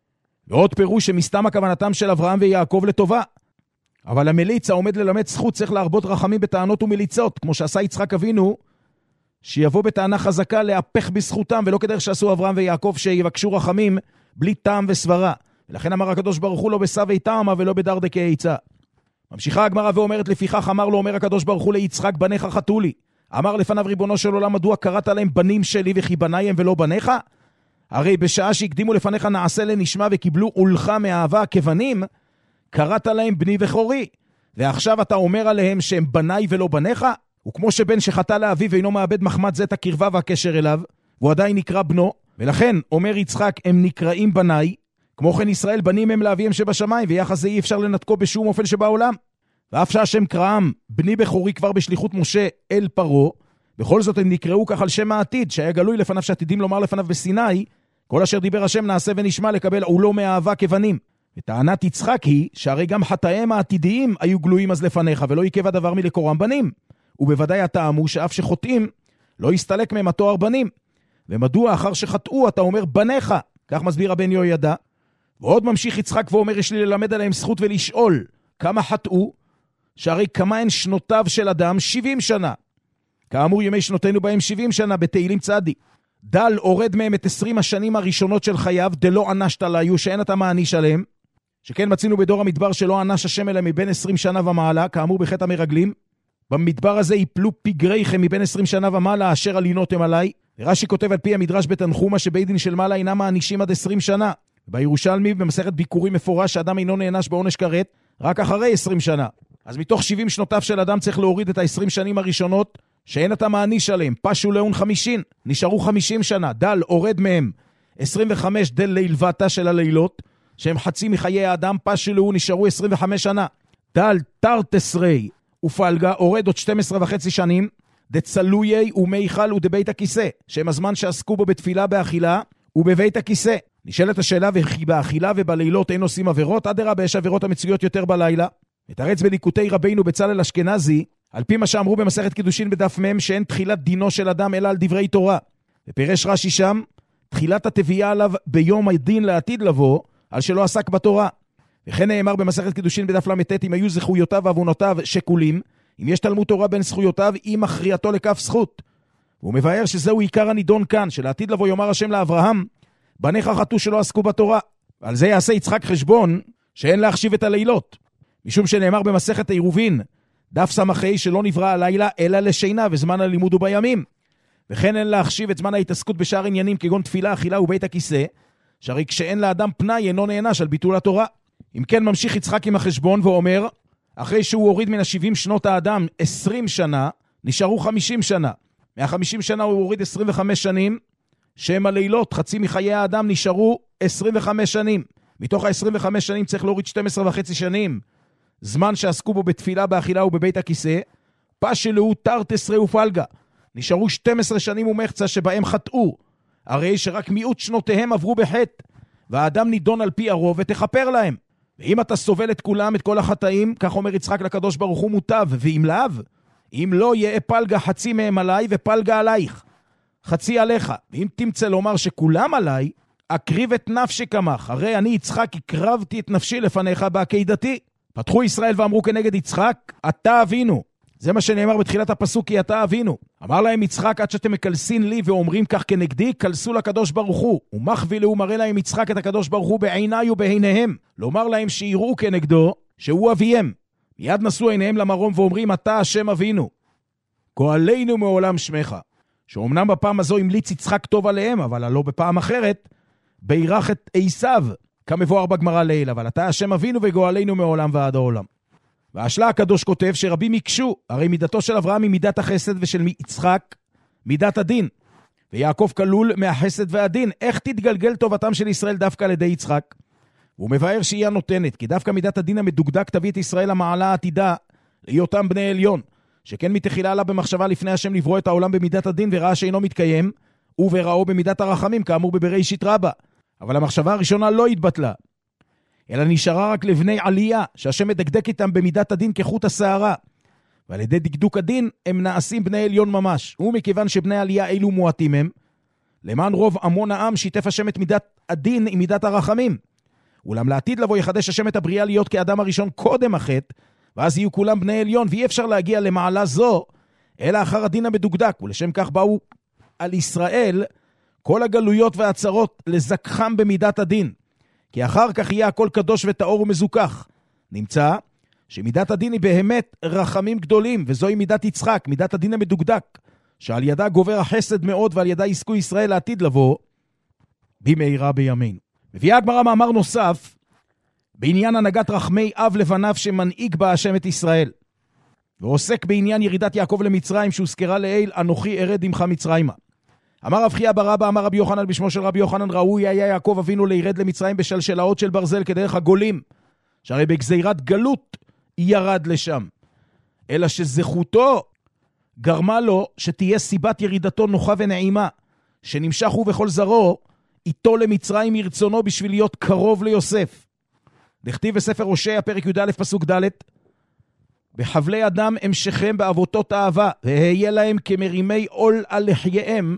ועוד פירוש שמסתם הכוונתם של אברהם ויעקב לטובה. אבל המליץ העומד ללמד זכות צריך להרבות רחמים בטענות ומליצות, כמו שעשה יצחק אבינו, שיבוא בטענה חזקה להפך בזכותם, ולא כדרך שעשו אברהם ויעקב שיבקשו רחמים בלי טעם וסברה. ולכן אמר הקדוש ברוך הוא לא בסבי טעמה ולא בדרדקי עיצה. ממשיכה הגמרא ואומרת, לפיכך אמר לו, אומר הקדוש ברוך הוא ליצחק, בניך חטאו לי. אמר לפניו ריבונו של עולם, מדוע קראת להם בנים שלי וכי בניי הם ולא בניך? הרי בשעה שהקדימו לפניך נעשה לנשמה וקיבלו עולך מאהבה כבנים, קראת להם בני וחורי. ועכשיו אתה אומר עליהם שהם בניי ולא בניך? וכמו שבן שחטא לאביו אינו מאבד מחמת זה את הקרבה והקשר אליו, והוא עדיין נקרא בנו, ולכן אומר יצחק הם נקראים בניי, כמו כן ישראל בנים הם לאביהם שבשמיים, ויחס זה אי אפשר לנתקו בשום אופן שבעולם. ואף שהשם קראם בני בכורי כבר בשליחות משה אל פרו, בכל זאת הם נקראו כך על שם העתיד, שהיה גלוי לפניו שעתידים לומר לפניו בסיני, כל אשר דיבר השם נעשה ונשמע לקבל עולו מאהבה כבנים. וטענת יצחק היא שהרי גם חטאיהם העתידיים היו גלויים אז לפניך, ולא יקב הדבר מלקורם בנים. ובוודאי הטעם הוא שאף שחוטאים לא יסתלק מהם התואר בנים. ומדוע אחר שחטאו אתה אומר בניך? כך מסביר הבן יהוידע. ועוד ממשיך יצחק ואומר יש לי ללמד עליהם זכות ולשאול כמה חטאו, שהרי כמה הן שנותיו של אדם 70 שנה. כאמור ימי שנותינו בהם 70 שנה בתהילים צדי. דל הורד מהם את 20 השנים הראשונות של חייו, דלא ענשת עליו, שאין אתה מעניש עליהם. שכן מצינו בדור המדבר שלא ענש השם אלא מבין 20 שנה ומעלה, כאמור בחטא המרגלים. במדבר הזה יפלו פגריכם מבין 20 שנה ומעלה אשר עלינותם עליי. ורש"י כותב על פי המדרש בתנחומה שבית דין של מעלה אינם מענישים עד 20 שנה. בירושלמי במסכת ביקורים מפורש שאדם אינו נענש בעונש כרת רק אחרי 20 שנה. אז מתוך 70 שנותיו של אדם צריך להוריד את ה-20 שנים הראשונות שאין אתה מעניש עליהם. פשו לאון 50, נשארו 50 שנה. דל הורד מהם 25 דל לילבטה של הלילות, שהם חצי מחיי האדם. פשו לאון נשארו 25 שנה. דל תרתסרי ופלגה הורד עוד 12.5 שנים. דצלויי ומיכל ודבית הכיסא, שהם הזמן שעסקו בו בתפילה באכילה ובבית הכיסא. נשאלת השאלה וכי באכילה ובלילות אין עושים עבירות? אדרבה, יש עבירות המצויות יותר בלילה. מתרץ בליקוטי רבינו בצלאל אשכנזי, על פי מה שאמרו במסכת קידושין בדף מ' שאין תחילת דינו של אדם אלא על דברי תורה. ופירש רש"י שם, תחילת התביעה עליו ביום הדין לעתיד לבוא, על שלא עסק בתורה. וכן נאמר במסכת קידושין בדף ל"ט, אם היו זכויותיו ועוונותיו שקולים, אם יש תלמוד תורה בין זכויותיו, היא מכריעתו לכף זכות. והוא מבאר שזהו עיקר הנידון כאן, שלעתיד לבוא יאמר השם לאברהם, בניך חטאו שלא עסקו בתורה. ועל זה יעשה יצחק חשבון שאין להחשיב את הלילות. משום שנאמר במסכת עירובין, דף סמכי שלא נברא הלילה אלא לשינה וזמן הלימוד הוא בימים. וכן אין להחשיב את זמן ההתעסקות בשאר עניינים כגון תפילה, אכילה ובית הכיסא, שהרי כשאין לאדם פנאי אינו נענש על ביטול התורה. אם כן ממשיך יצחק עם החשבון ואומר, אחרי שהוא הוריד מן 70 שנות האדם 20 שנה, נשארו 50 שנה. מה-50 שנה הוא הוריד 25 שנים, שהם הלילות, חצי מחיי האדם נשארו 25 שנים. מתוך ה-25 שנים צריך להוריד 12.5 שנים. זמן שעסקו בו בתפילה, באכילה ובבית הכיסא. פשלו תרתסרי ופלגה. נשארו 12 שנים ומחצה שבהם חטאו. הרי שרק מיעוט שנותיהם עברו בחטא. והאדם נידון על פי הרוב ותחפר להם. ואם אתה סובל את כולם, את כל החטאים, כך אומר יצחק לקדוש ברוך הוא מוטב. ואם לאו, אם לא יהיה פלגה חצי מהם עליי ופלגה עלייך. חצי עליך. ואם תמצא לומר שכולם עליי, אקריב את נפשי כמך, הרי אני יצחק הקרבתי את נפשי לפניך בעקידתי. פתחו ישראל ואמרו כנגד יצחק, אתה אבינו. זה מה שנאמר בתחילת הפסוק, כי אתה אבינו. אמר להם יצחק, עד שאתם מקלסין לי ואומרים כך כנגדי, קלסו לקדוש ברוך הוא. ומחווה הוא מראה להם יצחק את הקדוש ברוך הוא בעיניי ובעיניהם. לומר להם שיראו כנגדו, שהוא אביהם. מיד נשאו עיניהם למרום ואומרים, אתה השם אבינו. גואלנו מעולם שמך. שאומנם בפעם הזו המליץ יצחק טוב עליהם, אבל לא בפעם אחרת, בירך את עשיו, כמבואר בגמרא לעיל, אבל אתה השם אבינו וגואלנו מעולם ועד העולם. והשלה הקדוש כותב שרבים יקשו, הרי מידתו של אברהם היא מידת החסד ושל יצחק מידת הדין. ויעקב כלול מהחסד והדין. איך תתגלגל טובתם של ישראל דווקא על ידי יצחק? והוא מבאר שהיא הנותנת, כי דווקא מידת הדין המדוקדק תביא את ישראל המעלה העתידה להיותם בני עליון, שכן מתחילה לה במחשבה לפני השם לברוא את העולם במידת הדין וראה שאינו מתקיים, ובראו במידת הרחמים כאמור בבראשית רבה. אבל המחשבה הראשונה לא התבטלה, אלא נשארה רק לבני עלייה, שהשם מדקדק איתם במידת הדין כחוט השערה. ועל ידי דקדוק הדין הם נעשים בני עליון ממש. ומכיוון שבני עלייה אילו מועטים הם, למען רוב המון העם שיתף השם את מידת הדין עם מידת הרחמים. אולם לעתיד לבוא יחדש השם את הבריאה להיות כאדם הראשון קודם החטא, ואז יהיו כולם בני עליון, ואי אפשר להגיע למעלה זו, אלא אחר הדין המדוקדק. ולשם כך באו על ישראל כל הגלויות והצרות לזכחם במידת הדין. כי אחר כך יהיה הכל קדוש וטהור ומזוכח. נמצא שמידת הדין היא באמת רחמים גדולים, וזוהי מידת יצחק, מידת הדין המדוקדק, שעל ידה גובר החסד מאוד, ועל ידה יזכו ישראל לעתיד לבוא במהרה בימינו. מביאה הגמרא מאמר נוסף, בעניין הנהגת רחמי אב לבניו שמנהיג בה השם את ישראל. ועוסק בעניין ירידת יעקב למצרים, שהוזכרה לעיל, אנוכי ארד עמך מצרימה. אמר רב חייא בר אבא, אמר רבי יוחנן בשמו של רבי יוחנן, ראוי היה יעקב אבינו לירד למצרים בשלשלאות של ברזל כדרך הגולים, שהרי בגזירת גלות ירד לשם. אלא שזכותו גרמה לו שתהיה סיבת ירידתו נוחה ונעימה, שנמשך הוא וכל זרו איתו למצרים מרצונו בשביל להיות קרוב ליוסף. דכתיב בספר הושע פרק י"א פסוק ד', בחבלי אדם המשכם באבותות אהבה, והיה להם כמרימי עול על לחייהם,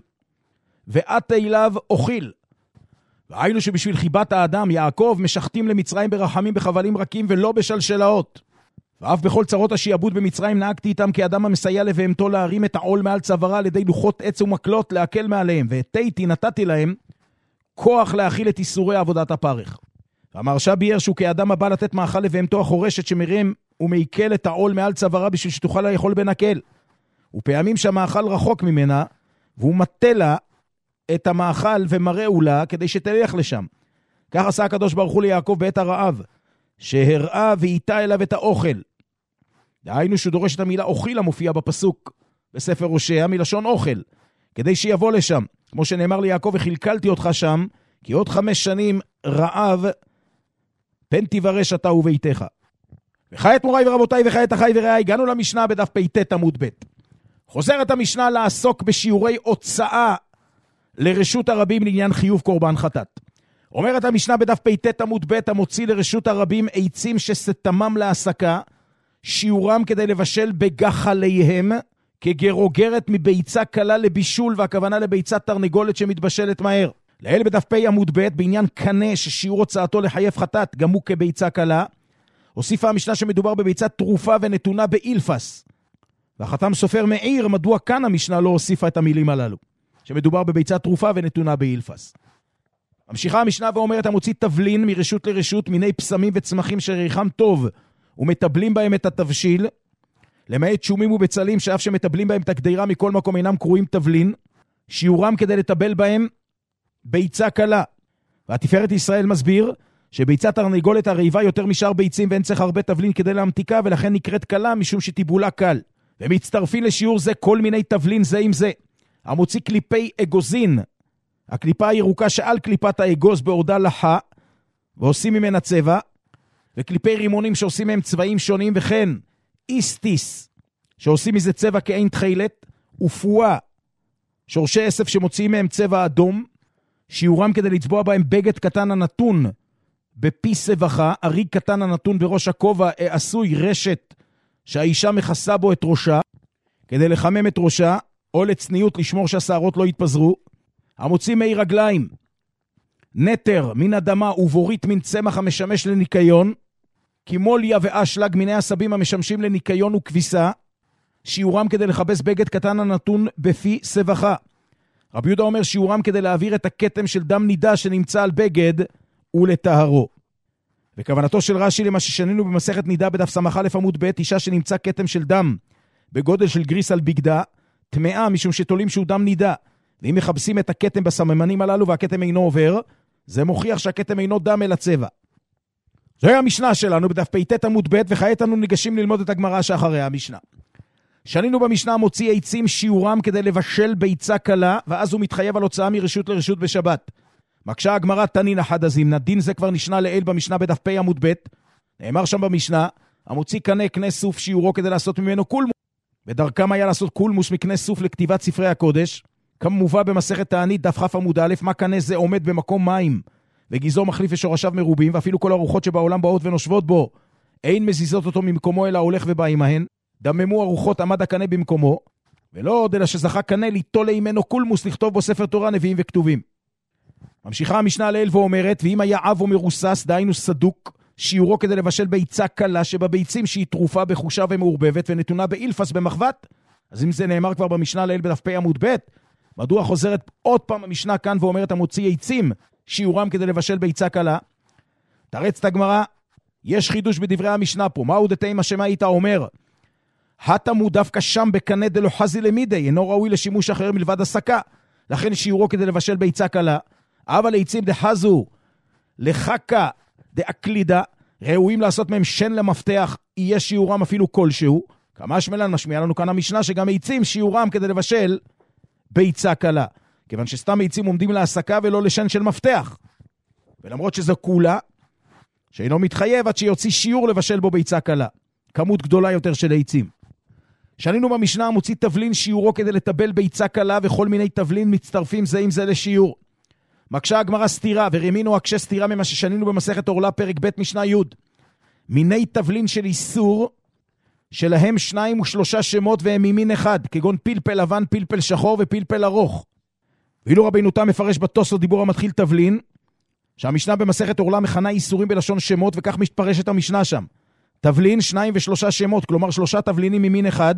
ואת אליו אוכיל. והיינו שבשביל חיבת האדם, יעקב, משחטים למצרים ברחמים בחבלים רכים ולא בשלשלאות. ואף בכל צרות השיעבוד במצרים נהגתי איתם כאדם המסייע לבהמתו להרים את העול מעל צווארה על ידי לוחות עץ ומקלות להקל מעליהם, והתיתי נתתי להם כוח להכיל את איסורי עבודת הפרך. והמרשה ביאר שהוא כאדם הבא לתת מאכל לבהמתו החורשת שמרים ומעיכל את העול מעל צווארה בשביל שתוכל לאכול בנקל. ופעמים שהמאכל רחוק ממנה, והוא מטה לה את המאכל ומראהו לה כדי שתלך לשם. כך עשה הקדוש ברוך הוא ליעקב בעת הרעב, שהראה ואיתה אליו את האוכל. דהיינו שהוא דורש את המילה אוכיל המופיע בפסוק בספר הושע מלשון אוכל, כדי שיבוא לשם. כמו שנאמר ליעקב, וחילקלתי אותך שם, כי עוד 5 שנים רעב פן תברש אתה וביתך. וכעת מוריי ורבותיי וכעת אחי ורעי, הגענו למשנה בדף פ"ט עמוד ב'. חוזרת המשנה לעסוק בשיעורי הוצאה לרשות הרבים לעניין חיוב קורבן חטאת. אומרת המשנה בדף פ"ט עמוד ב', המוציא לרשות הרבים עצים שסתמם להסקה, שיעורם כדי לבשל בגחליהם, כגרוגרת מביצה קלה לבישול, והכוונה לביצת תרנגולת שמתבשלת מהר. לעיל בדף פ' עמוד ב', בעניין קנה ששיעור הוצאתו לחייב חטאת, גם הוא כביצה קלה, הוסיפה המשנה שמדובר בביצת תרופה ונתונה באילפס. והחתם סופר מעיר מדוע כאן המשנה לא הוסיפה את המילים הללו, שמדובר בביצת תרופה ונתונה באילפס. המשיכה המשנה ואומרת, המוציא תבלין מרשות לרשות, מיני פסמים וצמחים שריחם טוב, ומטבלים בהם את התבשיל, למעט שומים ובצלים שאף שמטבלים בהם את הקדירה מכל מקום אינם קרויים תבלין, שיעורם כדי לטבל בהם ביצה קלה. והתפארת ישראל מסביר שביצת תרנגולת הרעיבה יותר משאר ביצים ואין צריך הרבה תבלין כדי להמתיקה, ולכן נקראת קלה משום שטיבולה קל. ומצטרפים לשיעור זה כל מיני תבלין זה עם זה. המוציא קליפי אגוזין, הקליפה הירוקה שעל קליפת האגוז בעודה לחה, ועושים ממנה צבע, וקליפי רימונים שעושים מהם צבעים שונים, וכן איסטיס, שעושים מזה צבע כאין תחילת, ופואה, שורשי אסף שמוציאים מהם צבע אדום, שיעורם כדי לצבוע בהם בגד קטן הנתון בפי סבכה, אריג קטן הנתון בראש הכובע, עשוי רשת שהאישה מכסה בו את ראשה, כדי לחמם את ראשה, או לצניות לשמור שהשערות לא יתפזרו. המוציא מי רגליים, נטר מן אדמה ובורית מן צמח המשמש לניקיון, כמוליה ואשלג מיני עשבים המשמשים לניקיון וכביסה, שיעורם כדי לחבס בגד קטן הנתון בפי סבכה. רבי יהודה אומר שיעורם כדי להעביר את הכתם של דם נידה שנמצא על בגד ולטהרו. וכוונתו של רש"י למה ששנינו במסכת נידה בדף סמך א' עמוד ב', אישה שנמצא כתם של דם בגודל של גריס על בגדה, טמאה משום שתולים שהוא דם נידה. ואם מחבסים את הכתם בסממנים הללו והכתם אינו עובר, זה מוכיח שהכתם אינו דם אלא צבע. זוהי המשנה שלנו בדף פ"ט עמוד ב', וכעת אנו ניגשים ללמוד את הגמרא שאחרי המשנה. שנינו במשנה מוציא עצים שיעורם כדי לבשל ביצה קלה, ואז הוא מתחייב על הוצאה מרשות לרשות בשבת. מקשה הגמרא תנין אחד הזימנה, דין זה כבר נשנה לעיל במשנה בדף פ' עמוד ב', נאמר שם במשנה, המוציא קנה סוף שיעורו כדי לעשות ממנו קולמוס. בדרכם היה לעשות קולמוס מקנה סוף לכתיבת ספרי הקודש, כמובא במסכת תענית דף כ' עמוד א', מה קנה זה עומד במקום מים, וגזעו מחליף ושורשיו מרובים, ואפילו כל הרוחות שבעולם באות ונושבות בו, אין מזיזות אותו ממקומו אלא הולך ובא עמהן. דממו הרוחות עמד הקנה במקומו, ולא עוד אלא שזכה קנה ליטול ממנו קולמוס לכתוב בו ספר תורה, נביאים וכתובים. ממשיכה המשנה לעיל ואומרת, ואם היה עב או מרוסס, דהיינו סדוק, שיעורו כדי לבשל ביצה קלה שבביצים שהיא תרופה בחושה ומעורבבת ונתונה באילפס במחבת, אז אם זה נאמר כבר במשנה לעיל בדף פ' עמוד ב', מדוע חוזרת עוד פעם המשנה כאן ואומרת המוציא עצים שיעורם כדי לבשל ביצה קלה? תרץ הגמרא, יש חידוש בדברי המשנה פה, מהו דתימה שמה היית אומר? התמו דווקא שם בקנה דלא חזי למידי, אינו ראוי לשימוש אחר מלבד הסקה, לכן שיעורו כדי לבשל ביצה קלה, אבל עצים דחזו לחכה דאקלידה, ראויים לעשות מהם שן למפתח, יהיה שיעורם אפילו כלשהו, כמה שמלן משמיע לנו כאן המשנה שגם עצים שיעורם כדי לבשל ביצה קלה, כיוון שסתם עצים עומדים להסקה ולא לשן של מפתח, ולמרות שזו כולה, שאינו מתחייב עד שיוציא שיעור לבשל בו ביצה קלה, כמות גדולה יותר של עצים. שנינו במשנה מוציא תבלין שיעורו כדי לטבל ביצה קלה, וכל מיני תבלין מצטרפים זה עם זה לשיעור. מקשה הגמרא סתירה, ורמינו הקשה סתירה ממה ששנינו במסכת אורלה פרק ב' משנה י'. מיני תבלין של איסור, שלהם 2 ו3 שמות והם ממין אחד, כגון פלפל לבן, פלפל שחור ופלפל ארוך. ואילו רבינו תם מפרש בתוספות דיבור המתחיל תבלין, שהמשנה במסכת אורלה מכנה איסורים בלשון שמות, וכך מתפרשת המשנה שם. תבלין 2 ו3 שמות, כלומר 3 תבלינים ממין אחד,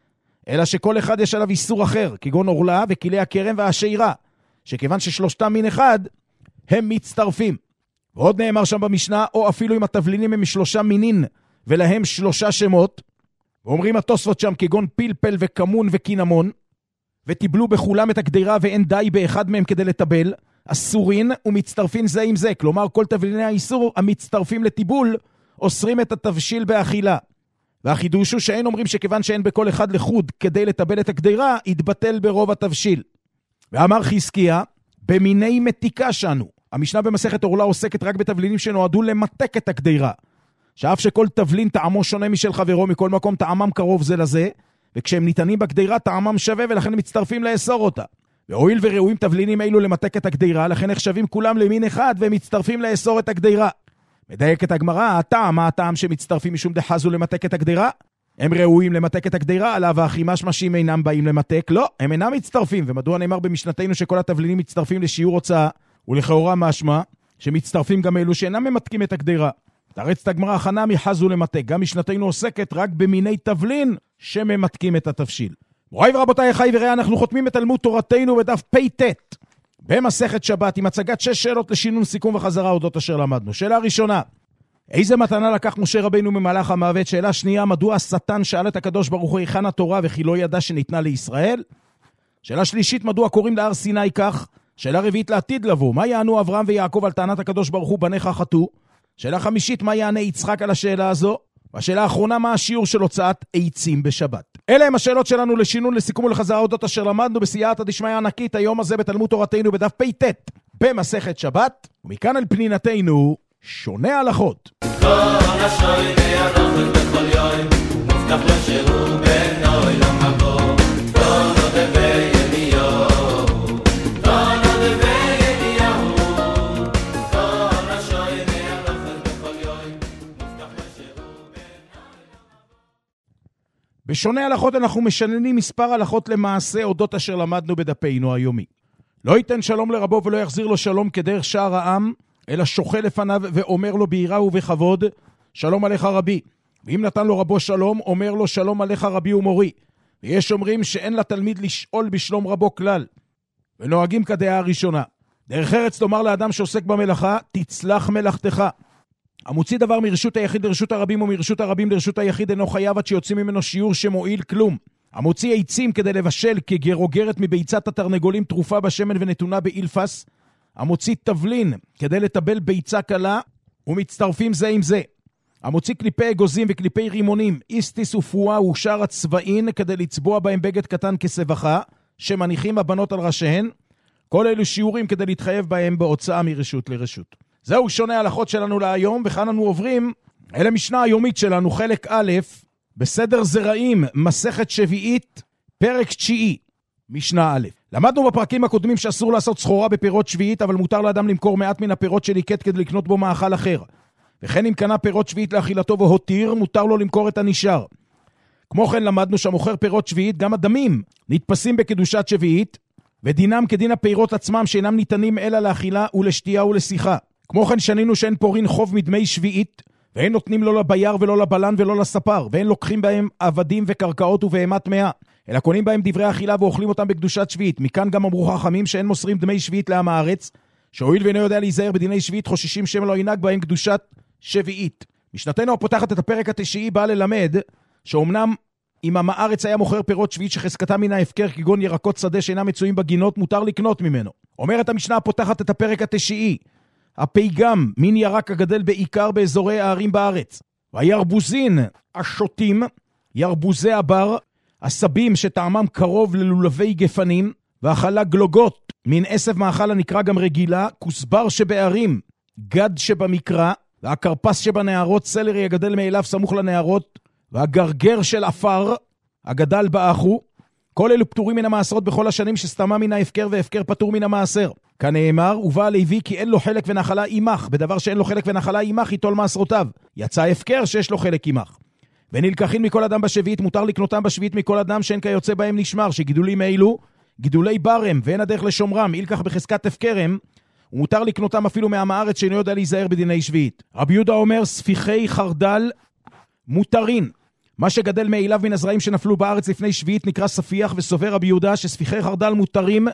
אלא שכל אחד יש עליו איסור אחר, כגון אורלה וכלי הכרם והשעירה, שכיוון ששלושתם מין אחד, הם מצטרפים. ועוד נאמר שם במשנה, או אפילו אם התבלינים הם מ3 מינין, ולהם 3 שמות, ואומרים התוספות שם כגון פלפל וכמון וקינמון, וטיבלו בכולם את הגדירה ואין די באחד מהם כדי לטבל, אסורין ומצטרפים זה עם זה, כלומר כל תבליני האיסור המצטרפים לטיבול, אוסרים את התבשיל באכילה. והחידוש הוא שאין אומרים שכיוון שאין בכל אחד לחוד כדי לטבל את הגדירה, יתבטל ברוב התבשיל. ואמר חזקיה, במיני מתיקה שנו. המשנה במסכת אורלה עוסקת רק בתבלינים שנועדו למתק את הגדירה. שאף שכל תבלין טעמו שונה משל חברו, מכל מקום טעמם קרוב זה לזה, וכשהם ניתנים בגדירה טעמם שווה ולכן מצטרפים לאסור אותה. והואיל וראויים תבלינים אלו למתק את הגדירה, לכן נחשבים כולם למין אחד והם מצטרפים לאסור את הגדירה. מדייק את הגמרא, מה הטעם שמצטרפים משום דחזו למתק את הגדירה? הם ראויים למתק את הגדירה, עליו האחימש משים אינם באים למתק? לא, הם אינם מצטרפים. ומדוע נאמר במשנתנו שכל התבלינים מצטרפים לשיעור הוצאה, ולכאורה משמע שמצטרפים גם אלו שאינם ממתקים את הגדירה. תרץ את הגמרא הכנה מחזו למתק, גם משנתנו עוסקת רק במיני תבלין שממתקים את התבשיל. מוריי ורבותיי, אחי ורעי, אנחנו חותמים את תלמוד תורתנו בדף פ"ט במסכת שבת עם הצגת 6 שאלות לשינון סיכום וחזרה אודות אשר למדנו. שאלה ראשונה, איזה מתנה לקח משה רבינו ממלאך המוות? שאלה שנייה, מדוע השטן שאל את הקדוש ברוך הוא היכן התורה וכי לא ידע שניתנה לישראל? שאלה שלישית, מדוע קוראים להר סיני כך? שאלה רביעית, לעתיד לבוא, מה יענו אברהם ויעקב על טענת הקדוש ברוך הוא בניך חטאו? שאלה חמישית, מה יענה יצחק על השאלה הזו? והשאלה האחרונה, מה השיעור של הוצאת עצים בשבת? אלה הם השאלות שלנו לשינון, לסיכום ולחזרה אודות אשר למדנו בסייעתא דשמיא ענקית היום הזה בתלמוד תורתנו בדף פ"ט במסכת שבת, ומכאן אל פנינתנו שונה הלכות. כל השויני הלכות בכל יום מובטח לו שהוא בנוי לא מבוא תונו דבי אליהו תונו דבי אליהו כל השויני הלכות בכל יום מובטח לו שהוא בנוי. בשונה הלכות אנחנו משננים מספר הלכות למעשה אודות אשר למדנו בדפנו היומי. לא ייתן שלום לרבו ולא יחזיר לו שלום כדרך שאר העם, אלא שוחה לפניו ואומר לו ביראה ובכבוד, שלום עליך רבי. ואם נתן לו רבו שלום, אומר לו שלום עליך רבי ומורי. ויש אומרים שאין לתלמיד לשאול בשלום רבו כלל, ונוהגים כדעה הראשונה. דרך ארץ תאמר לאדם שעוסק במלאכה, תצלח מלאכתך. המוציא דבר מרשות היחיד לרשות הרבים ומרשות הרבים לרשות היחיד אינו חייב עד שיוצאים ממנו שיעור שמועיל כלום. המוציא עצים כדי לבשל כגרוגרת מביצת התרנגולים תרופה בשמן ונתונה באילפס. המוציא תבלין כדי לטבל ביצה קלה ומצטרפים זה עם זה. המוציא קליפי אגוזים וקליפי רימונים, איסטיס ופואה ושאר הצבעים כדי לצבוע בהם בגד קטן כסבכה שמניחים הבנות על ראשיהן. כל אלו שיעורים כדי להתחייב בהם בהוצאה מרשות לרשות. זהו שונה ההלכות שלנו להיום, וכאן אנו עוברים אל המשנה היומית שלנו, חלק א', בסדר זרעים, מסכת שביעית, פרק 9, משנה א'. למדנו בפרקים הקודמים שאסור לעשות סחורה בפירות שביעית, אבל מותר לאדם למכור מעט מן הפירות שליקט כדי לקנות בו מאכל אחר. וכן אם קנה פירות שביעית לאכילתו והותיר, מותר לו למכור את הנשאר. כמו כן למדנו שהמוכר פירות שביעית, גם הדמים נתפסים בקדושת שביעית, ודינם כדין הפירות עצמם שאינם ניתנים אלא לאכילה ולשתייה ולשיחה. כמו כן שנינו שאין פורין חוב מדמי שביעית, ואין נותנים לא לבייר ולא לבלן ולא לספר, ואין לוקחים בהם עבדים וקרקעות ובהמת מאה, אלא קונים בהם דברי אכילה ואוכלים אותם בקדושת שביעית. מכאן גם אמרו חכמים שאין מוסרים דמי שביעית לעם הארץ, שהואיל ואינו יודע להיזהר בדיני שביעית, חוששים שמא לא ינהג בהם קדושת שביעית. משנתנו הפותחת את הפרק התשיעי באה ללמד שאומנם אם עם הארץ היה מוכר פירות שביעית שחזקתה מן ההפקר כגון ירקות שדה שאינם מצויים בגינות, מותר לקנות ממנו. אומרת המשנה הפותחת את הפרק התשיעי, הפיגם, מין ירק הגדל בעיקר באזורי הערים בארץ. והירבוזין, השוטים, ירבוזי הבר, הסבים שטעמם קרוב ללולבי גפנים, והחלה גלוגות, מין עשב מאכל הנקרא גם רגילה, כוסבר שבערים, גד שבמקרא, והקרפס שבנערות, סלרי הגדל מאליו סמוך לנערות, והגרגר של אפר, הגדל באחו, כל אלו פטורים מן המעשרות בכל השנים שסתמה מן ההפקר והפקר פטור מן המעשר. כנאמר, ובא לוי כי אין לו חלק ונחלה אימך, בדבר שאין לו חלק ונחלה אימך יטול מעשרותיו. יצא הפקר שיש לו חלק אימך. ונלקחים מכל אדם בשביעית, מותר לקנותם בשביעית מכל אדם שאין כיוצא בהם נשמר, שגידולים אלו, גידולי ברם, ואין הדרך לשומרם, ילקח בחזקת הפקרם, ומותר לקנותם אפילו מעם הארץ שאינו יודע להיזהר בדיני שביעית. רבי יהודה אומר, ספיחי חרדל מותרין. מה שגדל מאליו מן הזרעים שנפלו בארץ לפני שביעית נקרא ספיח, וסובר רבי יהודה שספיחי חרדל מותרים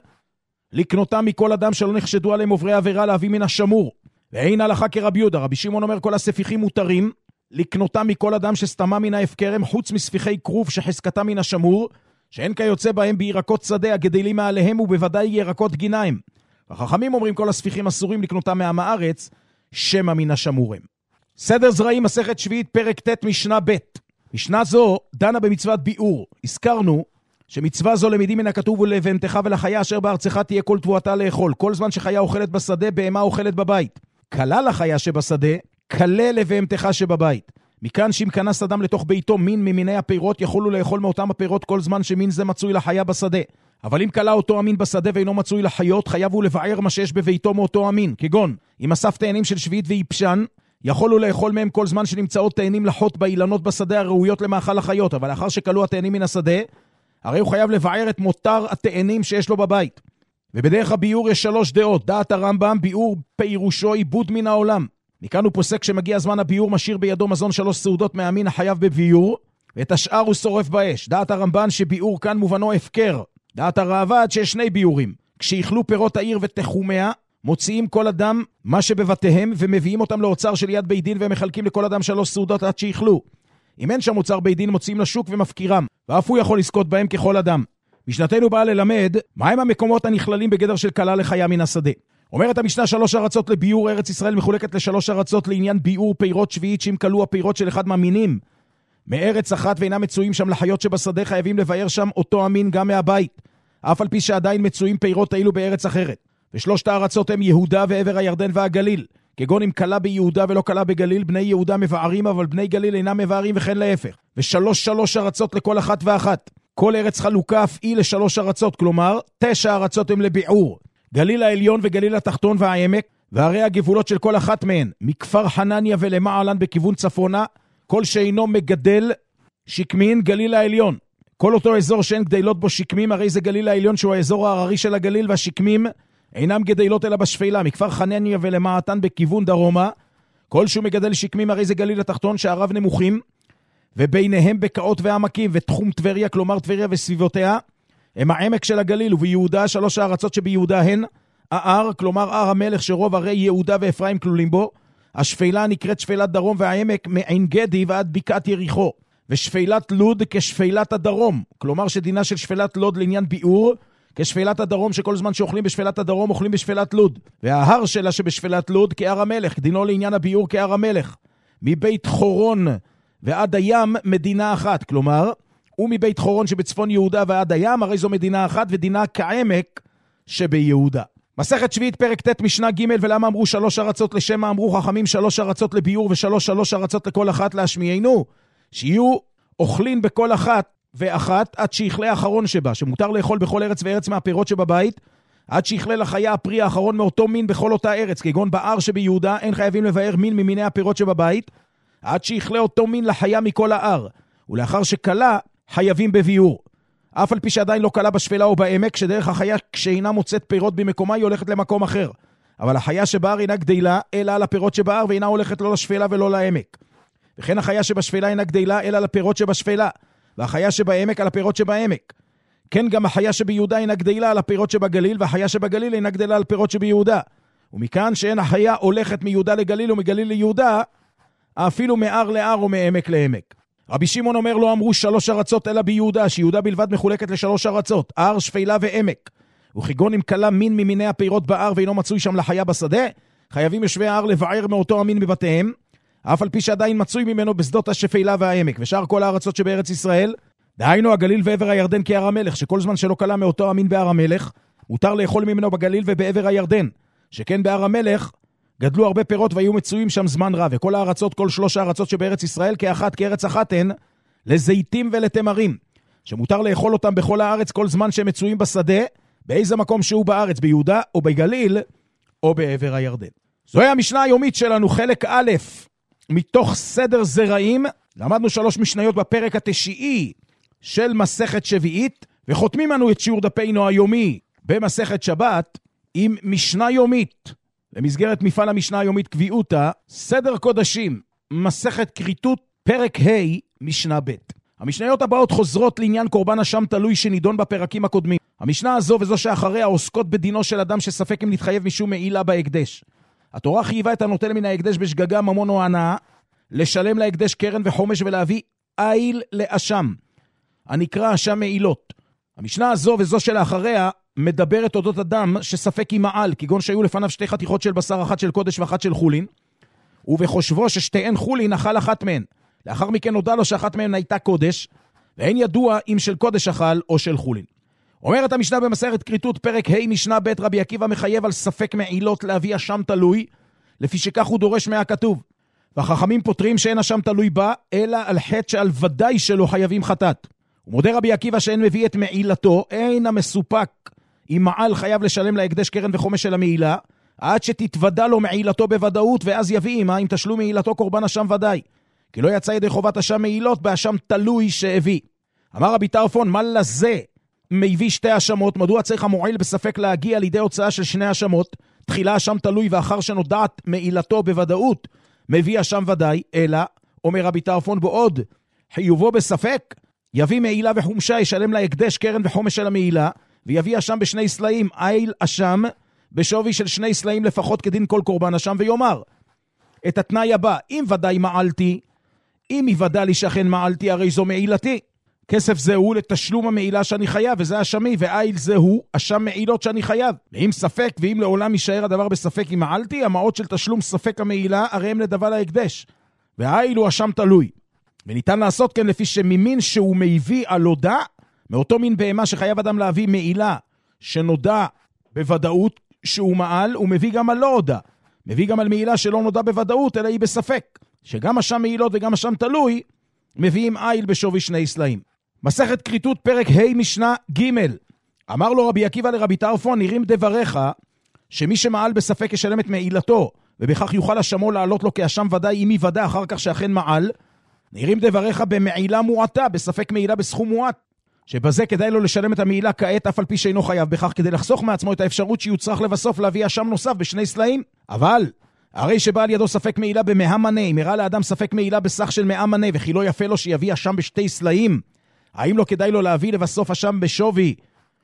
לקנותם מכל אדם שלא נחשדו עליהם עוברי עבירה להביא מן השמור. ואין הלכה כרבי יהודה. רבי שמעון אומר כל הספיחים מותרים לקנותם מכל אדם שסתמה מן ההפקרם חוץ מספיחי כרוב שחזקתם מן השמור, שאין כיוצא בהם בירקות שדה הגדלים מעליהם ובוודאי ירקות גיניים. החכמים אומרים כל הספיחים אסורים לקנותם מעם הארץ שמא מן השמורים. סדר זרעים מסכת שביעית פרק ט' משנה ב'. משנה זו דנה במצוות ביאור. הזכרנו שמצווה זו למידים מן הכתוב ולבהמתך ולחיה אשר בארצך תהיה כל תבואתה לאכול. כל זמן שחיה אוכלת בשדה, בהמה אוכלת בבית. כלה לחיה שבשדה, כלה לבהמתך שבבית. מכאן שאם כנס אדם לתוך ביתו מין ממיני הפירות, יכולו לאכול מאותם הפירות כל זמן שמין זה מצוי לחיה בשדה. אבל אם כלה אותו המין בשדה ואינו מצוי לחיות, חייב הוא לבער מה שיש בביתו מאותו המין. כגון, אם אסף תאנים של שביעית ויפשן, יכולו לאכול מהם כל זמן שנמצאות תאנים לחות באילנות בשדה הראויות למאכל החיות, אבל לאחר שכלו התאנים מן השדה, הרי הוא חייב לבער את מותר התאנים שיש לו בבית. ובדרך הביאור יש 3 דעות. דעת הרמב"ם, ביאור פירושו עיבוד מן העולם. מכאן הוא פוסק שמגיע זמן הביאור משאיר בידו מזון 3 סעודות מהמין החייב בביאור, ואת השאר הוא שורף באש. דעת הרמב"ן שביאור כאן מובנו הפקר. דעת הראב"ד שיש 2 ביאורים. כשיאכלו פירות העיר ותחומיה, מוציאים כל אדם מה שבבתיהם ומביאים אותם לאוצר של יד בית דין ומחלקים לכל אדם 3 סעודות עד שיאכלו. אם אין שם אוצר בית דין מוציאים לשוק ומפקירם, ואף הוא יכול לזכות בהם ככל אדם. משנתנו באה ללמד מהם המקומות הנכללים בגדר של כלה לחיה מן השדה. אומרת המשנה 3 ארצות לביאור. ארץ ישראל מחולקת ל3 ארצות לעניין ביאור פירות שביעית, שאם כלו הפירות של אחד מהמינים מארץ אחת ואינם מצויים שם לחיות שבשדה, חייבים לבאר שם אותו המין גם מהבית, אף על פי שעדיין מצויים פירות האלו בארץ אחרת. ו3 הארצות הם יהודה ועבר הירדן והגליל. כגון אם כלה ביהודה ולא כלה בגליל, בני יהודה מבערים אבל בני גליל אינם מבערים וכן להפך. ו3 ארצות לכל אחת ואחת. כל ארץ חלוקה אף היא ל3 ארצות, כלומר 9 ארצות הם לביעור. גליל העליון וגליל התחתון והעמק, והרי הגבולות של כל אחת מהן, מכפר חנניה ולמעלן בכיוון צפונה, כל שאינו מגדל שקמין גליל העליון. כל אותו אזור שאין גדלות בו שקמים, הרי זה גליל העליון שהוא האזור ההררי של הגליל, והשקמים אינם גדלות אלא בשפלה, מכפר חנניה ולמעתן בכיוון דרומה, כל שהוא מגדל שקמים, הרי זה גליל התחתון שהערב נמוכים, וביניהם בקעות ועמקים, ותחום טבריה, כלומר טבריה וסביבותיה, הם העמק של הגליל, וביהודה 3 הארצות שביהודה הן, הער, כלומר הר המלך שרוב הרי יהודה ואפרים כלולים בו, השפלה נקראת שפלת דרום, והעמק מעין גדי ועד בקעת יריחו, ושפלת לוד כשפלת הדרום, כלומר שדינה של שפלת לוד לעניין ביאור, כשפלת הדרום שכל זמן שאוכלים בשפלת הדרום אוכלים בשפלת לוד, וההר שלה שבשפלת לוד כהר המלך, דינו לעניין הביאור כהר המלך, מבית חורון ועד הים מדינה אחת, כלומר, ומבית חורון שבצפון יהודה ועד הים, הרי זו מדינה אחת ודינה כעמק שביהודה. מסכת שביעית פרק ט' משנה ג' ולמה אמרו 3 ארצות לשם מה אמרו חכמים 3 ארצות לביאור ו3 ארצות לכל אחת להשמיענו, שיהיו אוכלים בכל אחת ואחת עד שיכלה האחרון שבה, שמותר לאכול בכל ארץ וארץ מהפירות שבבית, עד שיכלה לחיה הפרי האחרון מאותו מין בכל אותה ארץ, כגון בער שביהודה אין חייבים לבאר מין ממיני הפירות שבבית, עד שיכלה אותו מין לחיה מכל הער, ולאחר שקלה חייבים בביאור. אף על פי שעדיין לא קלה בשפלה או בעמק, שדרך החיה כשאינה מוצאת פירות במקומה היא הולכת למקום אחר. אבל החיה שבער אינה גדלה אלא על הפירות שבער, ואינה הולכת לא לשפלה ולא לעמק. וכן החיה שבשפלה אינה גדלה אלא על הפירות שבשפלה, והחיה שבעמק על הפירות שבעמק. כן גם החיה שביהודה אינה גדלה על הפירות שבגליל, והחיה שבגליל אינה גדלה על פירות שביהודה. ומכאן שאין החיה הולכת מיהודה לגליל ומגליל ליהודה, אפילו מער לער או מעמק לעמק. רבי שמעון אומר לא אמרו 3 ארצות אלא ביהודה, שיהודה בלבד מחולקת ל3 ארצות, ער, שפלה ועמק. וכגון אם קלה מין ממיני הפירות בער ואינו מצוי שם לחיה בשדה, חייבים יושבי הער לבער מאותו המין בבתיהם, אף על פי שעדיין מצוי ממנו בשדות השפלה והעמק. ושאר כל הארצות שבארץ ישראל, דהיינו הגליל ועבר הירדן כהר המלך, שכל זמן שלא קלה מאותו המין בהר המלך, מותר לאכול ממנו בגליל ובעבר הירדן, שכן בהר המלך גדלו הרבה פירות והיו מצויים שם זמן רב, וכל הארצות, כל 3 הארצות שבארץ ישראל כארץ אחת הן לזיתים ולתמרים, שמותר לאכול אותם בכל הארץ כל זמן שהם מצויים בשדה, באיזה מקום שהוא בארץ, ביהודה או בגליל או בעבר הירדן. זוהי המשנה היומית שלנו, חלק א' מתוך סדר זרעים. למדנו 3 משניות בפרק התשיעי של מסכת שביעית, וחותמים לנו את שיעור דפינו היומי במסכת שבת עם משנה יומית. במסגרת מפעל המשנה היומית קביעותה, סדר קודשים, מסכת כריתות, פרק ה' משנה ב'. המשניות הבאות חוזרות לעניין קורבן אשם תלוי שנידון בפרקים הקודמים. המשנה הזו וזו שאחריה עוסקות בדינו של אדם שספק אם נתחייב משום מעילה בהקדש. התורה חייבה את הנוטל מן ההקדש בשגגה, ממון או הנאה, לשלם להקדש קרן וחומש ולהביא איל לאשם, הנקרא אשם מעילות. המשנה הזו וזו שלאחריה מדברת אודות אדם שספק עם מעל, כגון שהיו לפניו 2 חתיכות של בשר, אחת של קודש ואחת של חולין, ובחושבו ששתיהן חולין אכל אחת מהן. לאחר מכן נודע לו שאחת מהן הייתה קודש, ואין ידוע אם של קודש אכל או של חולין. אומרת המשנה במסכת כריתות פרק ה' משנה ב', רבי עקיבא מחייב על ספק מעילות להביא אשם תלוי, לפי שכך הוא דורש מהכתוב. והחכמים פותרים שאין אשם תלוי בה, אלא על חטא שעל ודאי שלא חייבים חטאת. ומודה רבי עקיבא שאין מביא את מעילתו, אין המסופק אם מעל חייב לשלם להקדש קרן וחומש של המעילה, עד שתתוודע לו מעילתו בוודאות, ואז יביא עמה אם תשלום מעילתו קורבן אשם ודאי. כי לא יצא ידי חובת אשם מעילות באשם תלוי שהביא. אמר רבי טרפון, מה לזה מביא 2 אשמות? מדוע צריך המועיל בספק להגיע לידי הוצאה של 2 אשמות? תחילה אשם תלוי ואחר שנודעת מעילתו בוודאות מביא אשם ודאי, אלא, אומר רבי טרפון, בעוד חיובו בספק, יביא מעילה וחומשה, ישלם להקדש קרן וחומש של המעילה, ויביא אשם ב2 סלעים, איל אשם, בשווי של 2 סלעים לפחות כדין כל קורבן אשם, ויאמר את התנאי הבא, אם ודאי מעלתי, אם יוודע לי שאכן מעלתי, הרי זו מעילתי. כסף זהו לתשלום המעילה שאני חייב, וזה אשמי, ואיל זהו אשם מעילות שאני חייב. ואם ספק, ואם לעולם יישאר הדבר בספק אם מעלתי, המעות של תשלום ספק המעילה, הרי הם לדבר להקדש. והאיל הוא אשם תלוי. וניתן לעשות כן לפי שממין שהוא מביא על הודע, מאותו מין בהמה שחייב אדם להביא מעילה, שנודע בוודאות שהוא מעל, הוא מביא גם על לא הודע. מביא גם על מעילה שלא נודע בוודאות, אלא היא בספק. שגם אשם מעילות וגם אשם תלוי, מביאים איל בשווי 2 סלעים. מסכת כריתות פרק ה' משנה ג'. אמר לו רבי עקיבא לרבי טרפון, נראים דבריך שמי שמעל בספק ישלם את מעילתו, ובכך יוכל אשמו לעלות לו כאשם ודאי אם יוודע אחר כך שאכן מעל. נראים דבריך במעילה מועטה, בספק מעילה בסכום מועט. שבזה כדאי לו לשלם את המעילה כעת, אף על פי שאינו חייב בכך, כדי לחסוך מעצמו את האפשרות שיוצרך לבסוף להביא אשם נוסף בשני סלעים. אבל הרי שבא על ידו ספק מעילה ב100 מנה, אם הראה לאדם ספק מעילה בסך של 100 מנה, וכי לא יפה לו שיביא אשם בשתי סלעים, האם לא כדאי לו להביא לבסוף אשם בשווי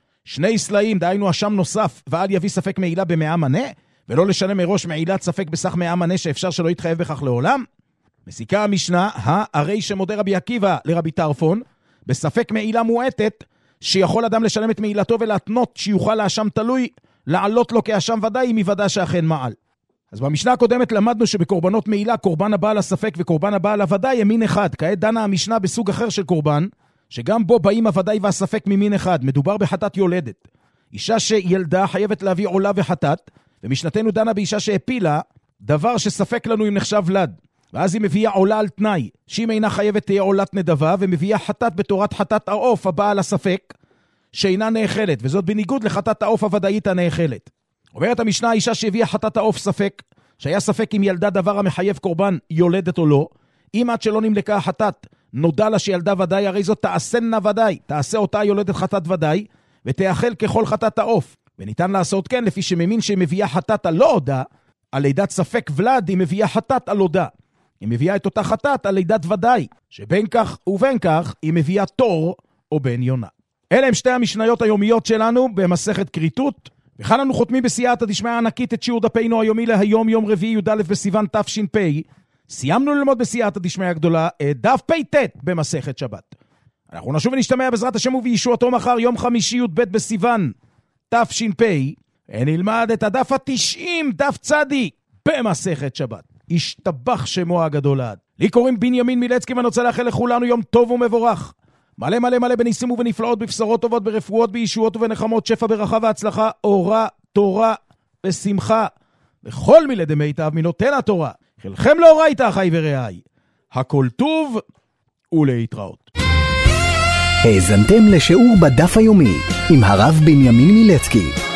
שני סלעים, דהיינו אשם נוסף, ועל יביא ספק מעילה ב100 מנה, ולא לשלם מראש מעילת ספק בסך 100 מנה, שאפשר שלא יתחייב בכך לעולם? מסיקה המשנה, הרי שמודה רבי עקיבא לרבי טרפון, בספק מעילה מועטת, שיכול אדם לשלם את מעילתו ולהתנות שיוכל לאשם תלוי, לעלות לו כאשם ודאי, אם יוודא שאכן מעל. אז במשנה הקודמת למדנו שבקורבנות מעילה, קורבן הבא על הספק וקורבן הבא על הוודאי הם מין אחד. כעת דנה המשנה בסוג אחר של קורבן, שגם בו באים הוודאי והספק ממין אחד. מדובר בחטאת יולדת. אישה שילדה חייבת להביא עולה וחטאת, ומשנתנו דנה באישה שהפילה, דבר שספק לנו אם נחשב לד. ואז היא מביאה עולה על תנאי, שאם אינה חייבת תהיה עולת נדבה, ומביאה חטאת בתורת חטאת העוף הבאה על הספק, שאינה נאכלת, וזאת בניגוד לחטאת העוף הוודאית הנאכלת. אומרת המשנה, האישה שהביאה חטאת העוף ספק, שהיה ספק אם ילדה דבר המחייב קורבן יולדת או לא, אם עד שלא נמלקה החטאת, נודע לה שילדה ודאי, הרי זאת תעשנה ודאי, תעשה אותה יולדת חטאת ודאי, ותאכל ככל חטאת העוף. וניתן לעשות כן, לפי שממין שהיא מביאה חטאת הלא הודע, על לידת ספק ולד היא מביאה חטאת על הודע. היא מביאה את אותה חטאת על לידת ודאי, שבין כך ובין כך היא מביאה תור או בן יונה. אלה הם שתי המשניות היומיות שלנו במסכת כריתות, וכאן אנו חותמים בסייעתא דשמיא ענקית את שיעור דפינו היומי להיום, יום רביעי י"א בסיוון תש"פ. סיימנו ללמוד בסייעתא דשמיא הגדולה דף פ"ט במסכת שבת. אנחנו נשוב ונשתמע בעזרת השם ובישועתו מחר, יום חמישי י"ב בסיוון תש"פ, ונלמד את הדף ה-90, דף צדי במסכת שבת. ישתבח שמו הגדול לעד. לי קוראים בנימין מילצקי, ואני רוצה לאחל לכולנו יום טוב ומבורך. מלא מלא מלא בניסים ובנפלאות, בבשרות טובות, ברפואות, בישועות ובנחמות, שפע ברכה והצלחה, אורה, תורה ושמחה, וכל מילי דמיטב מנותן התורה. חלכם לאורייתא אחי ורעי. הכל טוב ולהתראות. האזנתם לשיעור בדף היומי עם הרב בנימין מילצקי.